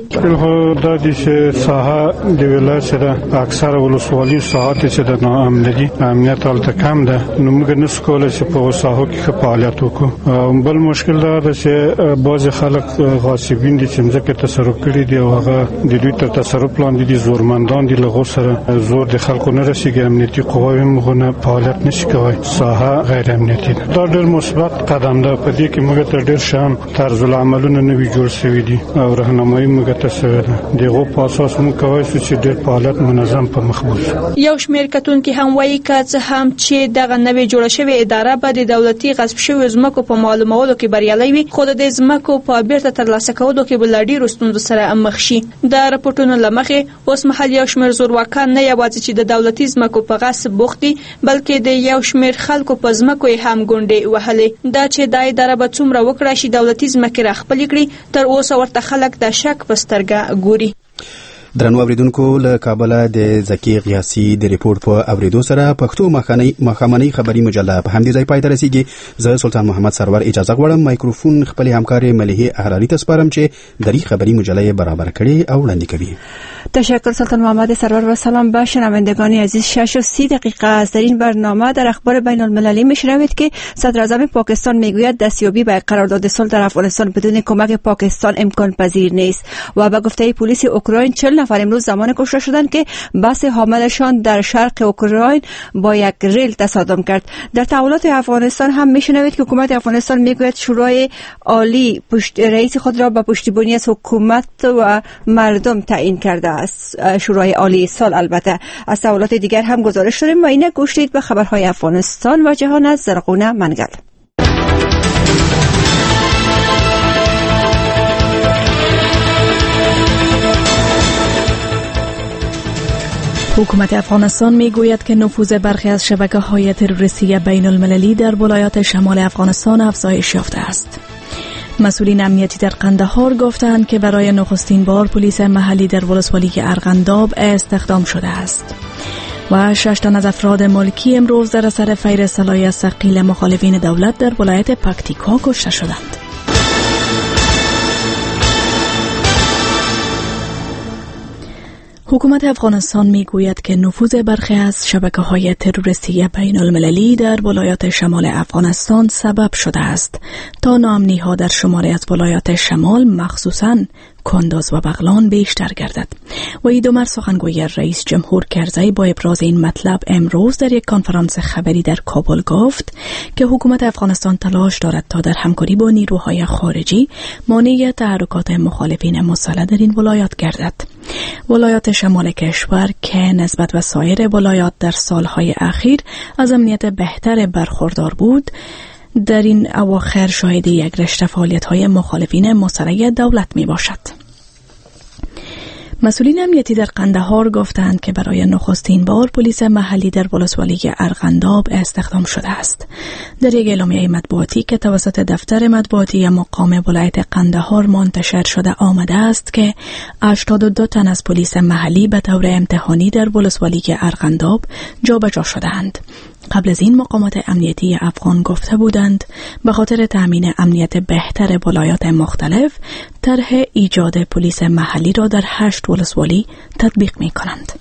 دا د ساحه د ولایت سره اکثره ولسوالي ساحات چې د ناامنۍ امنیت هلته کم ده، نو موږ نشو کولی چې په ساحو کې فعالیت وکړو. بل مشکل دا ده چې بعضې خلک غاصبین دي چې ځمکې تصرف تصرف کړی دی او هغه د دوی تر تصرف لاندې دي. زورمندان دي، له غور سره زور د خلکو نه رسیږي، امنیتي قواوې مغونه فعالیت نشي کوي، ساحه غیر امنیتي ده. دا ډېر مثبت قدم ده. په دې کې موږ ته ډېر شان طرز العملونه نوي جوړ شوي دي او راهنمایي موږ ته شوې ده. دغه په اساس موږ کولی شو چې ډېر فعالیت منظم په مخ بوځي. یو شمېر کتونکي هم وایي که څه هم چې دغه نوې جوړه شوې اداره به د دولتي غصب شویو ځمکو په معلومولو کې بریالۍ وي، خو د دې ځمکو په بیرته ترلاسه کولو کې به له ډېرو ستونزو سره مخ شي. د راپورټونو له مخې اوس مهال یو شمېر زورواکان نه یوازې چې د دولتي ځمکو په غصب بوخت دي، بلکې د یو شمېر خلکو په ځمکو یې هم ګونډې وهلې. دا چې دا اداره به څومره وکړای شي دولتي ځمکې راخپلې کړي، تر اوسه ورته خلک د شک په سترګه ګوري. درنو اوریدونکو، له کابل د زکی غیاسی د ریپورت په اوریدو سره پښتو مخامنۍ خبري مجله په همدې ځای پای ته رسیږي. زه سلطان محمد سرور اجازه غواړم مایکروفون خپل همکار مليحه احراری ته سپارم چې دری خبري مجله برابر کړي او وړاندې کوي. تشکر سلطان محمد سرور و سلام به شنوندگان عزیز. شش و سی دقیقه است. در این برنامه در اخبار بین المللی میشنوید که صدر اعظم پاکستان میگوید دستیابی به قرارداد صلح در افغانستان بدون کمک پاکستان امکان پذیر نیست و به گفته پلیس اوکراین چهل نفر امروز زمان کشته شدند که بس حاملشان در شرق اوکراین با یک ریل تصادم کرد. در تحولات افغانستان هم میشنوید که حکومت افغانستان میگوید شورای عالی پشت رئیس خود را به پشتیبانی از حکومت و مردم تعیین کرده است. شورای عالی سال. البته از تحولات دیگر هم گزارش داریم و اینه گوش دید به خبرهای افغانستان و جهان از زرغونه منگل. حکومت افغانستان میگوید که نفوذ برخی از شبکه‌های تروریستی بین المللی در ولایات شمال افغانستان افزایش یافته است. مسئولین امنیتی در قندهار گفتند که برای نخستین بار پلیس محلی در ولسوالی ارغنداب استخدام شده است. و شش تن از افراد ملکی امروز در اثر فیر صلاحیت ثقیل مخالفین دولت در ولایت پکتیکا کشته شدند. حکومت افغانستان میگوید که نفوذ برخی از شبکه‌های تروریستی بین المللی در ولایات شمال افغانستان سبب شده است تا ناامنی‌ها در شماری از ولایات شمال مخصوصاً کندز و بغلان بیشتر گردد. و ایدومر سخنگوی رئیس جمهور کرزی با ابراز این مطلب امروز در یک کنفرانس خبری در کابل گفت که حکومت افغانستان تلاش دارد تا در همکاری با نیروهای خارجی مانع تحرکات مخالفین مسلح در این ولایات گردد. ولایات شمال کشور که نسبت به سایر ولایات در سالهای اخیر از امنیت بهتر برخوردار بود، در این اواخر شاهد یک رشته فعالیت‌های مخالفین مسلح دولت می باشد. مسئولین امنیتی در قندهار گفتند که برای نخستین بار پلیس محلی در ولسوالی ارغنداب استخدام شده است. در یک اعلامیه مطبوعاتی که توسط دفتر مطبوعاتی مقام ولایت قندهار منتشر شده آمده است که هشتاد و دو تن از پلیس محلی به طور امتحانی در ولسوالی ارغنداب جابجا شدند. قبل از این مقامات امنیتی افغان گفته بودند به خاطر تامین امنیت بهتر ولایات مختلف طرح ایجاد پلیس محلی را در هشت ولسوالی تطبیق می کنند.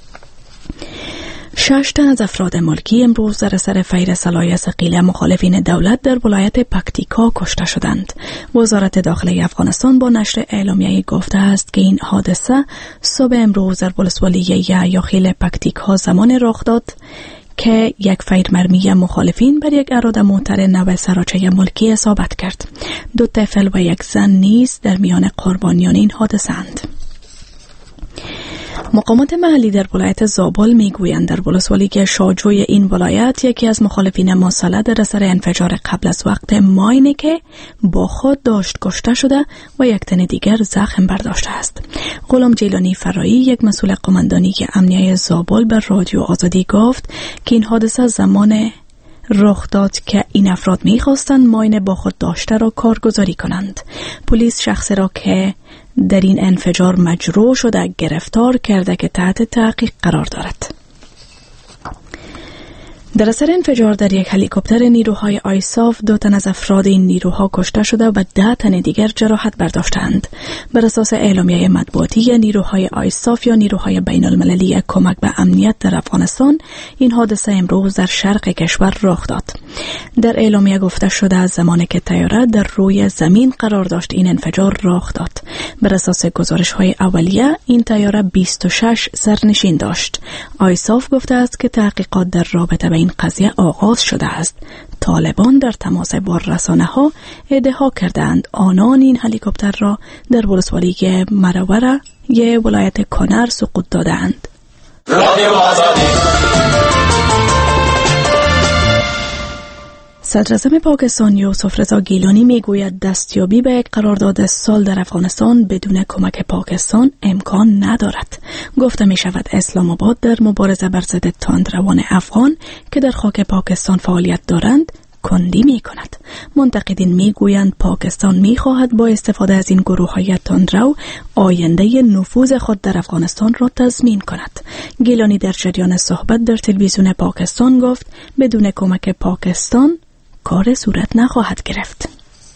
شش تن از افراد ملکی امروز در اثر فیر صلاحیت ثقیل مخالفین دولت در ولایت پکتیکا کشته شدند. وزارت داخله افغانستان با نشر اعلامیه گفته است که این حادثه صبح امروز در ولسوالی یحیی پکتیکا زمان رخ داد که یک فیر مرمی مخالفین بر یک اراده موتر نو سراچه ملکی اصابت کرد. دو طفل و یک زن نیز در میان قربانیان این حادثه اند. مقامات محلی در ولایت زابل میگویند در ولسوالی شاجوی این ولایت یکی از مخالفین مسلح در اثر انفجار قبل از وقت ماینه که با خود داشت کشته شده و یک تن دیگر زخم برداشته است. غلام جیلانی فرایی، یک مسئول قماندانی امنیه زابل، به رادیو آزادی گفت که این حادثه زمان رخ داد که این افراد می‌خواستند ماین با خود داشته را کارگزاری کنند. پلیس شخصی را که در این انفجار مجروح شده گرفتار کرده که تحت تحقیق قرار دارد. در اثر انفجار در یک هلیکوپتر نیروهای آیساف دو تن از افراد این نیروها کشته شده و ده تن دیگر جراحت برداشتند. بر اساس اعلامیه مطبوعاتی نیروهای آیساف یا نیروهای بین المللی کمک به امنیت در افغانستان، این حادثه امروز در شرق کشور رخ داد. در اعلامیه گفته شده از زمانی که طیاره در روی زمین قرار داشت این انفجار رخ داد. بر اساس گزارش‌های اولیه این طیاره بیست و شش سرنشین داشت. آیساف گفته است که تحقیقات در رابطه به این قضیه آغاز شده است. طالبان در تماس با رسانه‌ها ادعا کردند آنان این هلیکوپتر را در ولسوالی مروره ی ولایت کنر سقوط دادند. صدراعظم پاکستان یوسف رضا گیلانی میگوید دستیابی به یک قرارداد سال در افغانستان بدون کمک پاکستان امکان ندارد. گفته می شود اسلام آباد در مبارزه بر ضد تندروان افغان که در خاک پاکستان فعالیت دارند کندی می کند. منتقدین می گویند پاکستان می خواهد با استفاده از این گروه های تندرو آینده نفوذ خود در افغانستان را تضمین کند. گیلانی در جریان صحبت در تلویزیون پاکستان گفت بدون کمک پاکستان کار صورت نخواهد گرفت.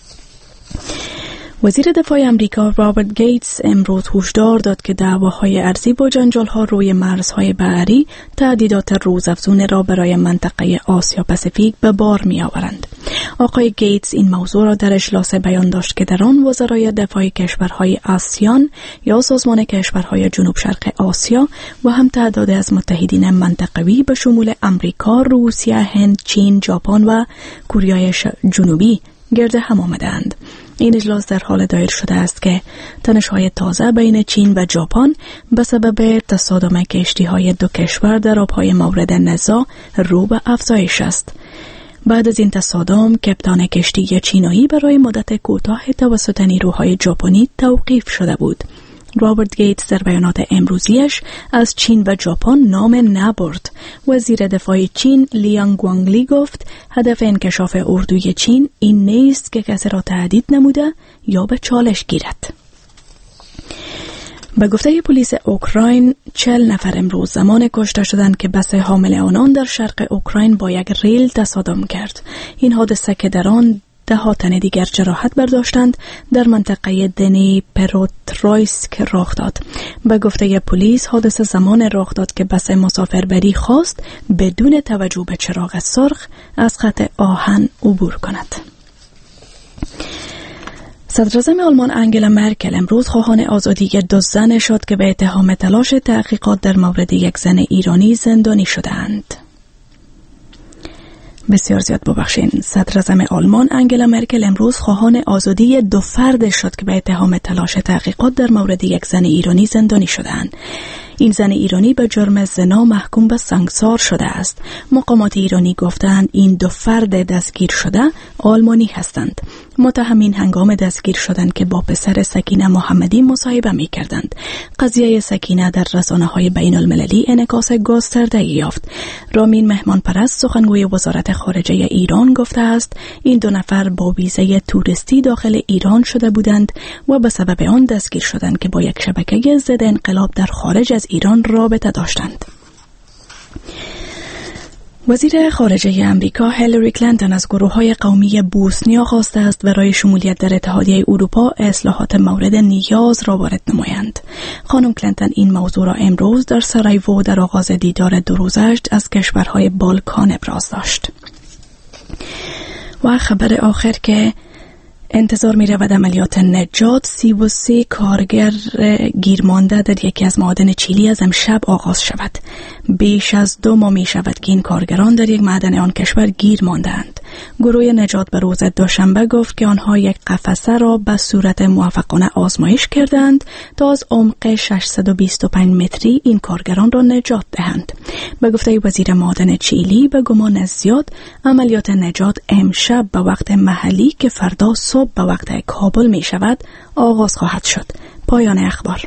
وزیر دفاع امریکا رابرت گیتس امروز هشدار داد که دعواهای ارضی با جنجال‌ها روی مرزهای بحری تهدیدات روزافزون را برای منطقه آسیا پاسیفیک به بار می‌آورند. آقای گیتس این موضوع را در اجلاس بیان داشت که در آن وزرای دفاع کشورهای آسیان یا سازمان کشورهای جنوب شرق آسیا و هم تعدادی از متحدین منطقوی به شمول امریکا، روسیه، هند، چین، ژاپن و کره جنوبی گرد هم آمدند. این اجلاس در حال دایر شده است که تنش‌های تازه بین چین و ژاپن به سبب تصادم کشتی‌های دو کشور در آب‌های مورد نزاع رو به افزایش است. بعد از این تصادم کپتان کشتی چینایی برای مدت کوتاه توسط نیروهای ژاپنی توقیف شده بود. رابرت گیتس در بیانات امروزیش از چین و ژاپن نام نبرد. وزیر دفاع چین لیانگ گوانگلی گفت هدف انکشاف اردوی چین این نیست که کسی را تهدید نموده یا به چالش گیرد. به گفته پلیس اوکراین چهل نفر امروز زمان کشته شدند که بس حامل آنان در شرق اوکراین با یک ریل تصادم کرد. این حادثه که در آن ده ها تن دیگر جراحت برداشتند در منطقه دنی پروترویسک رخ داد. به گفته پلیس حادثه زمان رخ داد که بس مسافربری خواست بدون توجه به چراغ سرخ از خط آهن عبور کند. صدراعظم آلمان انگلا مرکل امروز خواهان آزادی دو زن شد که به اتهام تلاش تحقیقات در مورد یک زن ایرانی زندانی شدند. بسیار زیاد ببخشین. صدراعظم آلمان انگلا مرکل امروز خواهان آزادی دو فرد شد که به اتهام تلاش تحقیقات در مورد یک زن ایرانی زندانی شدند. این زن ایرانی به جرم زنا محکوم به سنگسار شده است. مقامات ایرانی گفتند این دو فرد دستگیر شده آلمانی هستند. متهمین هنگام دستگیر شدند که با پسر سکینه محمدی مصاحبه می کردند. قضیه سکینه در رسانه‌های بین المللی انعکاس گسترده‌ای یافت. رامین مهمان پرست سخنگوی وزارت خارجه ایران گفته است این دو نفر با ویزه توریستی داخل ایران شده بودند و به سبب آن دستگیر شدند که با یک شبکه ضد انقلاب در خارج از ایران رابطه داشتند. وزیر خارجه امریکا هیلاری کلینتون از گروه‌های قومی بوسنیا خواسته است برای شمولیت در اتحادیه اروپا اصلاحات مورد نیاز را وارد نمایند. خانم کلینتون این موضوع را امروز در سارایوو در آغاز دیدار دو روزش از کشورهای بالکان ابراز داشت. و خبر آخر که انتظار می رود عملیات نجات سی و سه کارگر گیرمانده در یکی از معادن چیلی از امشب آغاز شود. بیش از دو ماه می شود که این کارگران در یک معدن آن کشور گیر ماندند. گروه نجات به روز دوشنبه گفت که آنها یک قفسه را به صورت موفقانه آزمایش کردند تا از عمق ششصد و بیست و پنج متری این کارگران را نجات دهند. به گفته وزیر معدن چیلی به گمان زیاد عملیات نجات امشب به وقت محلی که فردا صبح به وقت کابل می شود آغاز خواهد شد. پایان اخبار.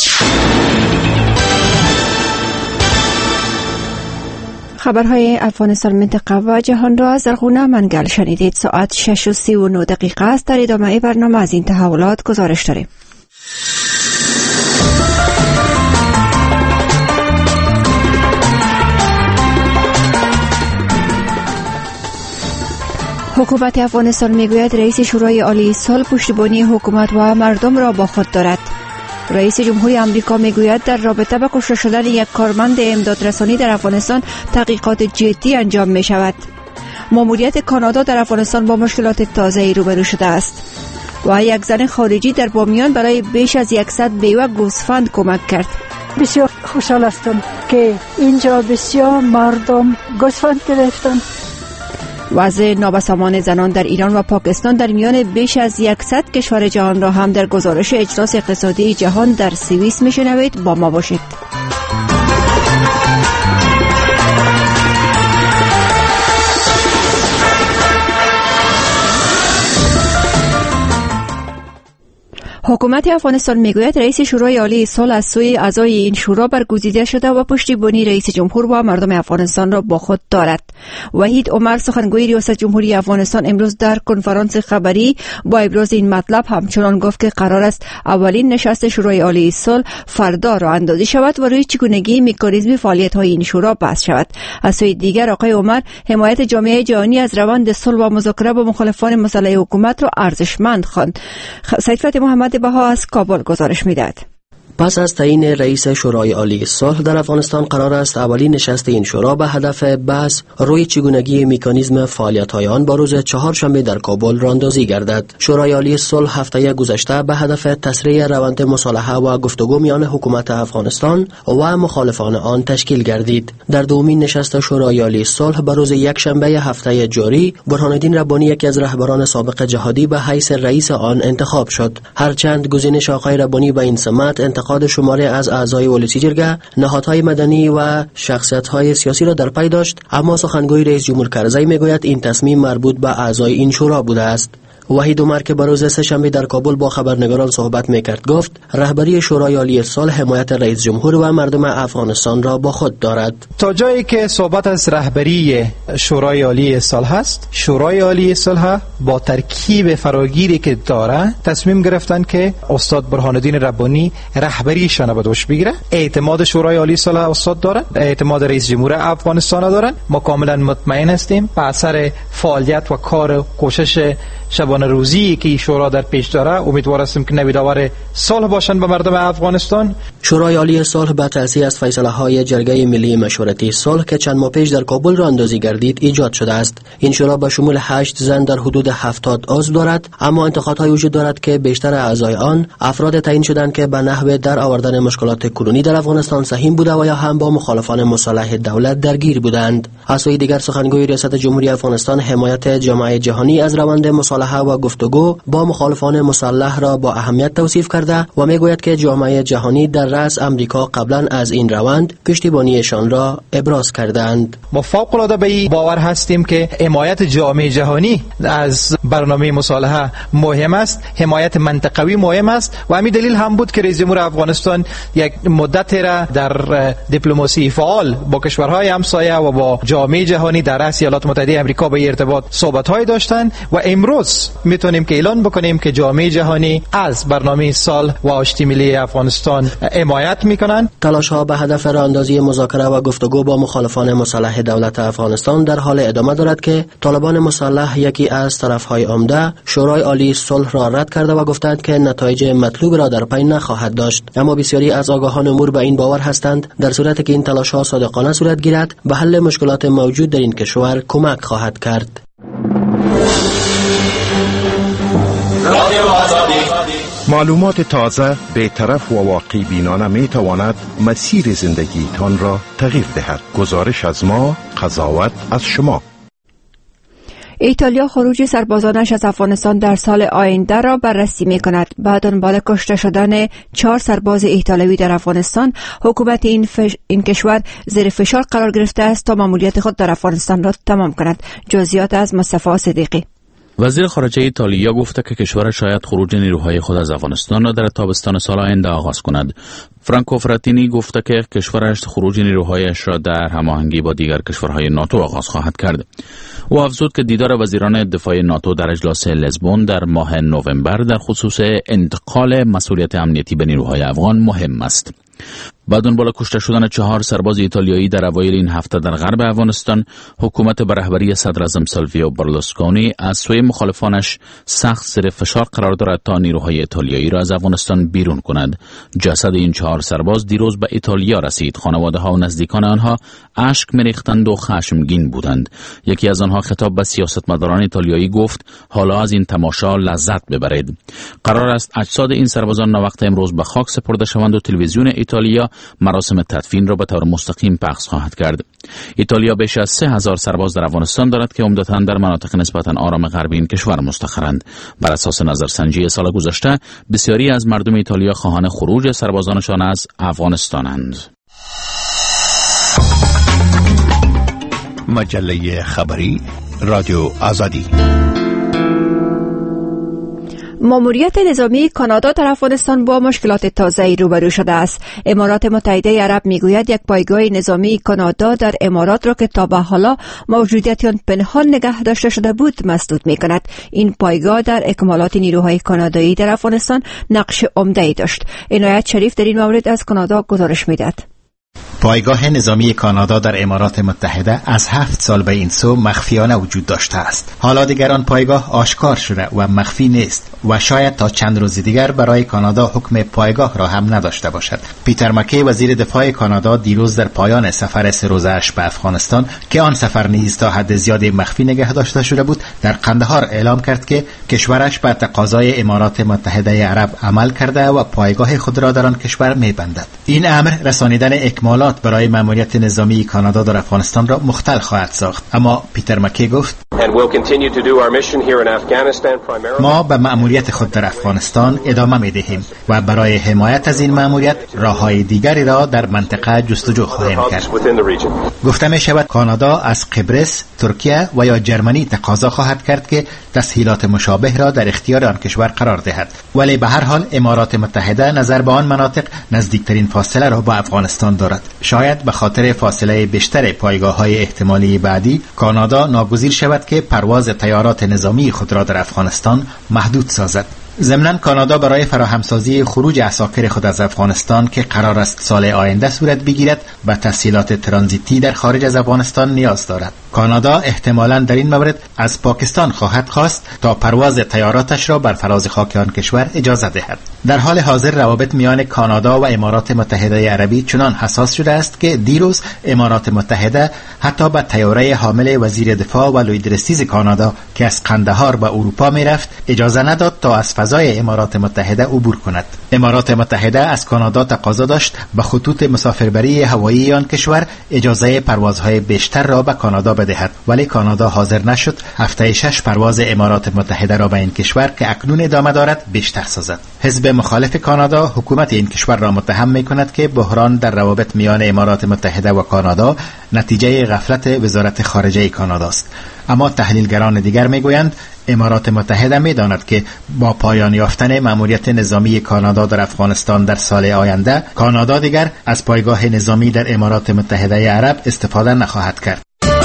خبرهای افغانستان منطقه و جهان را از زرغونه منگل شنیدید. ساعت شش و سی و نه دقیقه است. در ادامه برنامه از این تحولات گزارش داریم. حکومت افغانستان میگوید رئیس شورای عالی صلح پشتیبانی حکومت و مردم را با خود دارد. رئیس جمهوری آمریکا میگوید در رابطه با کشته شدن یک کارمند امدادرسانی در افغانستان تحقیقات جدی انجام می شود. ماموریت کانادا در افغانستان با مشکلات تازه‌ای روبرو شده است و یک زن خارجی در بامیان برای بیش از صد بیوه گوسفند کمک کرد. بسیار خوشحال هستم که اینجا بسیار مردم گوسفند گرفتن. وضع نابسامان زنان در ایران و پاکستان در میان بیش از صد کشور جهان را هم در گزارش اجلاس اقتصادی جهان در سوئیس میشنوید. با ما باشید. حکومت افغانستان میگوید رئیس شورای عالی صلح از سوی اعضای این شورا برگزیده شده و پشتیبانی رئیس جمهور و مردم افغانستان را با خود دارد. وحید عمر سخنگوی ریاست جمهوری افغانستان امروز در کنفرانس خبری با ابراز این مطلب همچنان گفت که قرار است اولین نشست شورای عالی صلح فردا راه اندازی شود و روی چگونگی مکانیزم فعالیت‌های این شورا بحث شود. از سوی دیگر آقای عمر حمایت جامعه جهانی از روند صلح و مذاکره با مخالفان مسلح حکومت را ارزشمند خواند. سیدفتح محمد بها از کابل گزارش می‌دهد. پس از تعیین رئیس شورای عالی صلح در افغانستان قرار است اولین نشست این شورا به هدف بحث روی چگونگی مکانیزم فعالیت‌های آن با روز چهارشنبه در کابل راهاندازی گردد. شورای عالی صلح هفته گذشته به هدف تسریع روند مصالحه و گفتگو میان حکومت افغانستان و مخالفان آن تشکیل گردید. در دومین نشست شورای عالی صلح به روز یکشنبه هفته جاری برهان الدین ربانی یکی از رهبران سابق جهادی به حیث رئیس آن انتخاب شد. هرچند گزینش آقای ربانی به این سمت انتخاب شماره از اعضای ولسی جرگه، نهادهای مدنی و شخصیت‌های سیاسی را در پی داشت، اما سخنگوی رئیس جمهور کرزی میگوید این تصمیم مربوط به اعضای این شورا بوده است. وحید عمر که بروز سه‌شنبه در کابل با خبرنگاران صحبت میکرد گفت رهبری شورای عالی صلح حمایت رئیس جمهور و مردم افغانستان را با خود دارد. تا جایی که صحبت از رهبری شورای عالی صلح است، شورای عالی صلح با ترکیب فراگیری که داره تصمیم گرفتن که استاد برهان الدین ربانی رهبریشان به دوش بگیره. اعتماد شورای عالی صلح استاد دارن، اعتماد رئیس جمهور افغانستان دارن. ما کاملا مطمئن هستیم به اثر فعالیت و کار و کوشش شبانه روزی که شورا در پیش داره امیدوار هستیم که نویدوار صلح باشند به مردم افغانستان. شورای عالی صلح به تأثیر از فیصله های جرگه ملی مشورتی صلح که چند ماه پیش در کابل راهاندازی گردید ایجاد شده است. این شورا به شمول هشت زن در حدود هفتاد عضو دارد، اما انتقادهای وجود دارد که بیشتر اعضای آن افراد تعیین شدند که به نحو در آوردن مشکلات کنونی در افغانستان سهیم بوده و یا هم با مخالفان مسلح دولت درگیر بودند. از سوی دیگر سخنگوی ریاست جمهوری افغانستان حمایت جامعه جهانی از روند مصالحه و گفتگو با مخالفان مسلح را با اهمیت توصیف کرده و میگوید که جامعه جهانی در رأس امریکا قبلا از این روند پشتیبانیشان را ابراز کردند. ما فوق العاده به این باور هستیم که حمایت جامعه جهانی از برنامه مصالحه مهم است، حمایت منطقوی مهم است و همین دلیل هم بود که رئیس جمهور افغانستان یک مدت را در دیپلماسی فعال با کشورهای همسایه و با جامعه جهانی در رأس ایالات متحده آمریکا به ارتباط صحبت‌های داشتند و امروز میتونیم که اعلان بکنیم که جامعه جهانی از برنامه صلح و آشتی ملی افغانستان حمایت میکنند. تلاش‌ها به هدف راهاندازی مذاکره و گفتگو با مخالفان مسلح دولت افغانستان در حال ادامه دارد که طالبان مسلح یکی از طرف‌های عمده شورای عالی صلح را رد کرده و گفتند که نتایج مطلوب را در پی نخواهد داشت. اما بسیاری از آگاهان امور به این باور هستند در صورتی که این تلاش‌ها صادقانه صورت گیرد به حل مشکلات موجود در این کشور کمک خواهد کرد. معلومات تازه، بی‌طرف و واقع بینانه می تواند مسیر زندگی تان را تغییر دهد. گزارش از ما، قضاوت از شما. ایتالیا خروج سربازانش از افغانستان در سال آینده را بررسی می کند. بعد دنبال کشته شدن چهار سرباز ایتالیایی در افغانستان، حکومت این, فش... این کشور زیر فشار قرار گرفته است تا مأموریت خود در افغانستان را تمام کند. جزئیات از مصطفی صدیقی. وزیر خارجه ایتالیا گفته که کشور شاید خروج نیروهای خود از افغانستان را در تابستان سال آینده آغاز کند. فرانکو فراتینی گفته که کشورش خروج نیروهایش را در هماهنگی با دیگر کشورهای ناتو آغاز خواهد کرد. او افزود که دیدار وزیران دفاع ناتو در اجلاس لزبون در ماه نوامبر در خصوص انتقال مسئولیت امنیتی به نیروهای افغان مهم است. با دنبال کشته شدن چهار سرباز ایتالیایی در اوایل این هفته در غرب افغانستان، حکومت به رهبری صدر اعظم سیلویو برلوسکونی از سوی مخالفانش سخت زیر فشار قرار دارد تا نیروهای ایتالیایی را از افغانستان بیرون کند. جسد این چهار سرباز دیروز به ایتالیا رسید. خانواده ها و نزدیکان آنها اشک می‌ریختند و خشمگین بودند. یکی از آنها خطاب به سیاستمداران ایتالیایی گفت: حالا از این تماشا لذت ببرید. قرار است اجساد این سربازان ناوقت امروز به خاک سپرده شوند و تلویزیون ایتالیا مراسم تدفین را به طور مستقیم پخش خواهد کرد. ایتالیا بیش از سه هزار سرباز در افغانستان دارد که عمدتاً در مناطق نسبتاً آرام غربی این کشور مستقرند. بر اساس نظرسنجی سال گذشته، بسیاری از مردم ایتالیا خواهان خروج سربازانشان از افغانستانند. مجله خبری رادیو آزادی. ماموریت نظامی کانادا در افغانستان با مشکلات تازه‌ای روبرو شده است. امارات متحده عرب میگوید یک پایگاه نظامی کانادا در امارات را که تا به حالا موجودیت آن پنهان نگه داشته شده بود مسدود می‌کند. این پایگاه در اکمالات نیروهای کانادایی در افغانستان نقش عمده‌ای داشت. عنایت شریف در این مورد از کانادا گزارش می‌دهد. پایگاه نظامی کانادا در امارات متحده از هفت سال به این سو مخفیانه وجود داشته است. حالا دیگر آن پایگاه آشکار شده و مخفی نیست و شاید تا چند روز دیگر برای کانادا حکم پایگاه را هم نداشته باشد. پیتر مکی وزیر دفاع کانادا دیروز در پایان سفر سه روزه‌اش به افغانستان که آن سفر نیز تا حد زیادی مخفی نگه داشته شده بود، در قندهار اعلام کرد که کشورش به تقاضای امارات متحده عرب عمل کرده و پایگاه خود را در آن کشور می‌بندد. این امر رسانیدن اکمالات برای ماموریت نظامی کانادا در افغانستان را مختل خواهد ساخت. اما پیتر مکی گفت: ما به ماموریت خود در افغانستان ادامه می دهیم و برای حمایت از این ماموریت راههای دیگری را در منطقه جستجو خواهیم کرد. گفته می شود کانادا از قبرس، ترکیه و یا جرمنی تقاضا خواهد کرد که تسهیلات مشابه را در اختیار آن کشور قرار دهد، ولی به هر حال امارات متحده نظر به آن مناطق نزدیکترین فاصله را با افغانستان دارد. شاید به خاطر فاصله بیشتر پایگاه‌های احتمالی بعدی کانادا ناگزیر شود که پرواز طیارات نظامی خود را در افغانستان محدود سازد. ضمناً کانادا برای فراهمسازی خروج عساکر خود از افغانستان که قرار است سال آینده صورت بگیرد و تسهیلات ترانزیتی در خارج از افغانستان نیاز دارد. کانادا احتمالاً در این مورد از پاکستان خواهد خواست تا پرواز طیاراتش را بر فراز خاک آن کشور اجازه دهد. در حال حاضر روابط میان کانادا و امارات متحده عربی چنان حساس شده است که دیروز امارات متحده حتی به طیاره حامل وزیر دفاع و لویدرسیز کانادا که از قندهار به اروپا میرفت اجازه نداد تا از فضای امارات متحده عبور کند. امارات متحده از کانادا تقاضا داشت به خطوط مسافربری هوایی آن کشور اجازه پروازهای بیشتر را به کانادا بدهد، ولی کانادا حاضر نشد هفته شش پرواز امارات متحده را به این کشور که اکنون ادامه دارد بیشتر سازد. حزب مخالف کانادا حکومت این کشور را متهم می‌کند که بحران در روابط میان امارات متحده و کانادا نتیجه غفلت وزارت خارجه کانادا است. اما تحلیلگران دیگر میگویند امارات متحده می‌داند که با پایان یافتن ماموریت نظامی کانادا در افغانستان در سال آینده کانادا دیگر از پایگاه نظامی در امارات متحده عرب استفاده نخواهد کرد.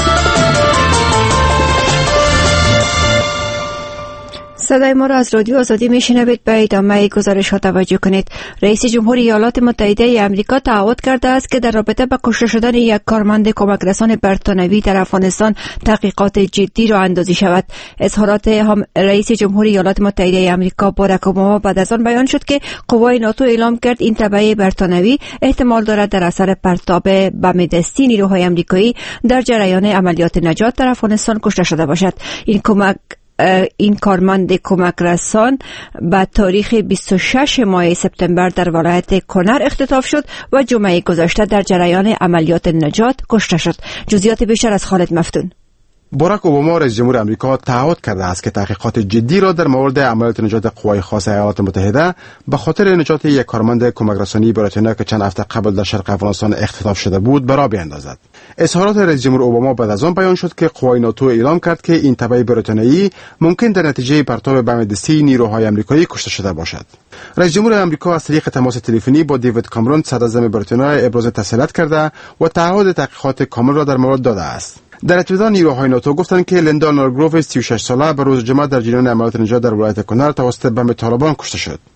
صدای ما را از رادیو آزادی میشنوید. به ادامه گزارش ها توجه کنید. رئیس جمهور ایالات متحده آمریکا تعهد کرده است که در رابطه با کشته شدن یک کارمند کمک رسان بریتانیایی در افغانستان تحقیقات جدی را اندازی شود. اظهارات هم رئیس جمهور ایالات متحده آمریکا باراک اوباما بعد از آن بیان شد که قوای ناتو اعلام کرد این تبعه بریتانیایی احتمال دارد در اثر پرتاب بم دستی نیروهای آمریکایی در جریان عملیات نجات در افغانستان کشته شده باشد. این کمک این کارمند کمک رسان به تاریخ بیست و شش ماه سپتامبر در ولایت کنر اختطاف شد و جمعه گذشته در جریان عملیات نجات کشته شد. جزئیات بیشتر از خالد مفتون. باراک اوباما رئیس جمهور آمریکا تعهد کرده است که تحقیقات جدی را در مورد عملیات نجات قوای خاص ایالات متحده به خاطر نجات یک کارمند کمک رسانی بریتانیا که چند هفته قبل در شرق افغانستان اختطاف شده بود برا بیاندازد. اظهارات رئیس جمهور اوباما بعد از آن بیان شد که قوای ناتو اعلام کرد که این تبعه بریتانیایی ممکن در نتیجه پرتاب بم دستی نیروهای آمریکایی کشته شده باشد. رئیس جمهور آمریکا از طریق تماس تلفنی با دیوید کامرون صدر اعظم بریتانیا ابراز تسلیت کرده و تعهد تحقیقات کامل را در مورد داده است. در ابتدا نیروهای ناتو گفتند که لیندا نورگروف سی و شش ساله به روز جمعه در جریان عملیات نجات در ولایت کنر توسط بمب طالبان کشته شد.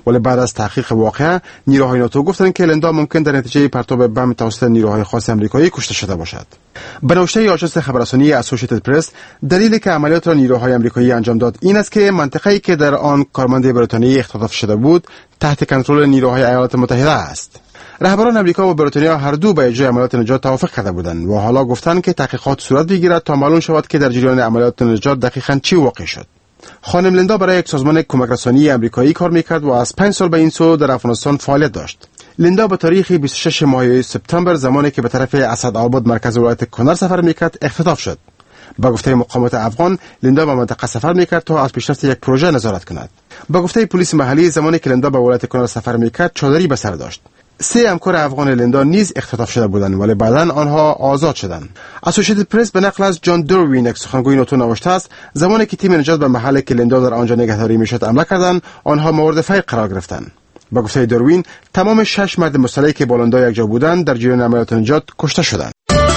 ولی بعد از تحقیق واقعه نیروهای ناتو گفتند که لندا ممکن در نتیجه پرتاب بم توسط نیروهای خاص آمریکایی کشته شده باشد. به نوشته آژانس خبررسانی اسوسییتد پرس، دلیلی که عملیات را نیروهای آمریکایی انجام داد این است که منطقه‌ای که در آن کارمند بریتانیایی اختطاف شده بود تحت کنترل نیروهای ایالات متحده است. رهبران آمریکا و بریتانیا هر دو به اجرای عملیات نجات توافق کرده بودند و حالا گفتند که تحقیقات صورت بگیرد تا معلوم شود که در جریان عملیات نجات دقیقاً چی واقع شد. خانم لندا برای یک سازمان کمک رسانی آمریکایی کار میکرد و از پنج سال به این سو در افغانستان فعالیت داشت. لندا به تاریخ بیست و شش ماه سپتامبر زمانی که به طرف اسدآباد مرکز ولایت کنر سفر میکرد اختطاف شد. با گفته مقامات افغان، لندا به منطقه سفر میکرد تا از پیشرفت یک پروژه نظارت کند. با گفته پلیس محلی، زمانی که لندا به ولایت کنر سفر میکرد چادری به سر داشت. سه همکار افغان لندا نیز اختطاف شده بودند ولی بعداً آنها آزاد شدند. اسوسییتد پرس به نقل از جان دروین، یک سخنگوی ناتو، نوشته است زمانی که تیم نجات به محلی که لندا در آنجا نگهداری میشد حمله کردند، آنها مورد فیر قرار گرفتند. با گفته دروین، تمام شش مرد مسلحی که با لندا یک جا بودند در جریان عملیات نجات کشته شدند.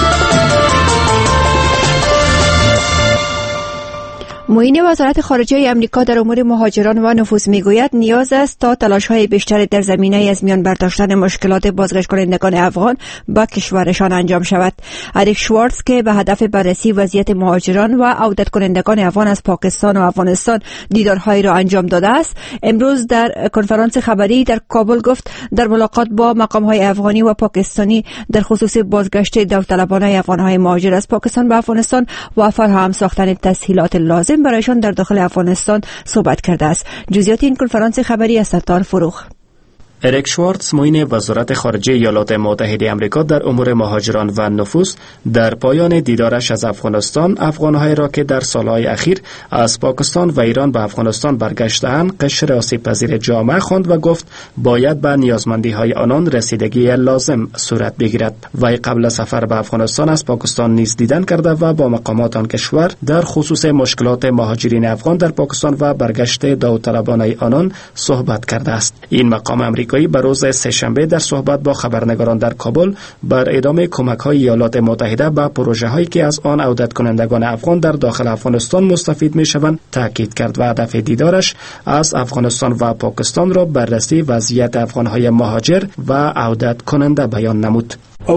معین وزارت خارجه آمریکا در امور مهاجران و نفوذ میگوید نیاز است تا تلاش‌های بیشتری در زمینه از میان برداشتن مشکلات بازگشت کنندگان افغان به کشورشان انجام شود. اریک شوارتز که به هدف بررسی وضعیت مهاجران و عودت کنندگان افغان از پاکستان و افغانستان دیدارهایی را انجام داده است، امروز در کنفرانس خبری در کابل گفت در ملاقات با مقام‌های افغانی و پاکستانی در خصوص بازگشت داوطلبانه افغان‌های مهاجر از پاکستان به افغانستان و فراهم ساختن تسهیلات لازم برایشان در داخل افغانستان صحبت کرده است. جزئیات این کنفرانس خبری از سلطان فروخ. اریک شوارتز، معین وزارت خارجه ایالات متحده آمریکا در امور مهاجران و نفوذ، در پایان دیدارش از افغانستان، افغان‌هایی را که در سالهای اخیر از پاکستان و ایران به افغانستان برگشته‌اند قشر آسیب‌پذیر جامعه خواند و گفت باید به نیازمندی‌های آنان رسیدگی لازم صورت بگیرد. وی قبل از سفر به افغانستان از پاکستان نیز دیدن کرده و با مقامات آن کشور در خصوص مشکلات مهاجرین افغان در پاکستان و برگشت داوطلبانه آنان صحبت کرده است. این مقام آمریکایی به روز سه‌شنبه در صحبت با خبرنگاران در کابل بر ادامه کمک‌های ایالات متحده به پروژه‌هایی که از آن عودت کنندگان افغان در داخل افغانستان مستفید می‌شوند تاکید کرد و هدف دیدارش از افغانستان و پاکستان را بررسی وضعیت افغان‌های مهاجر و عودت کننده بیان نمود.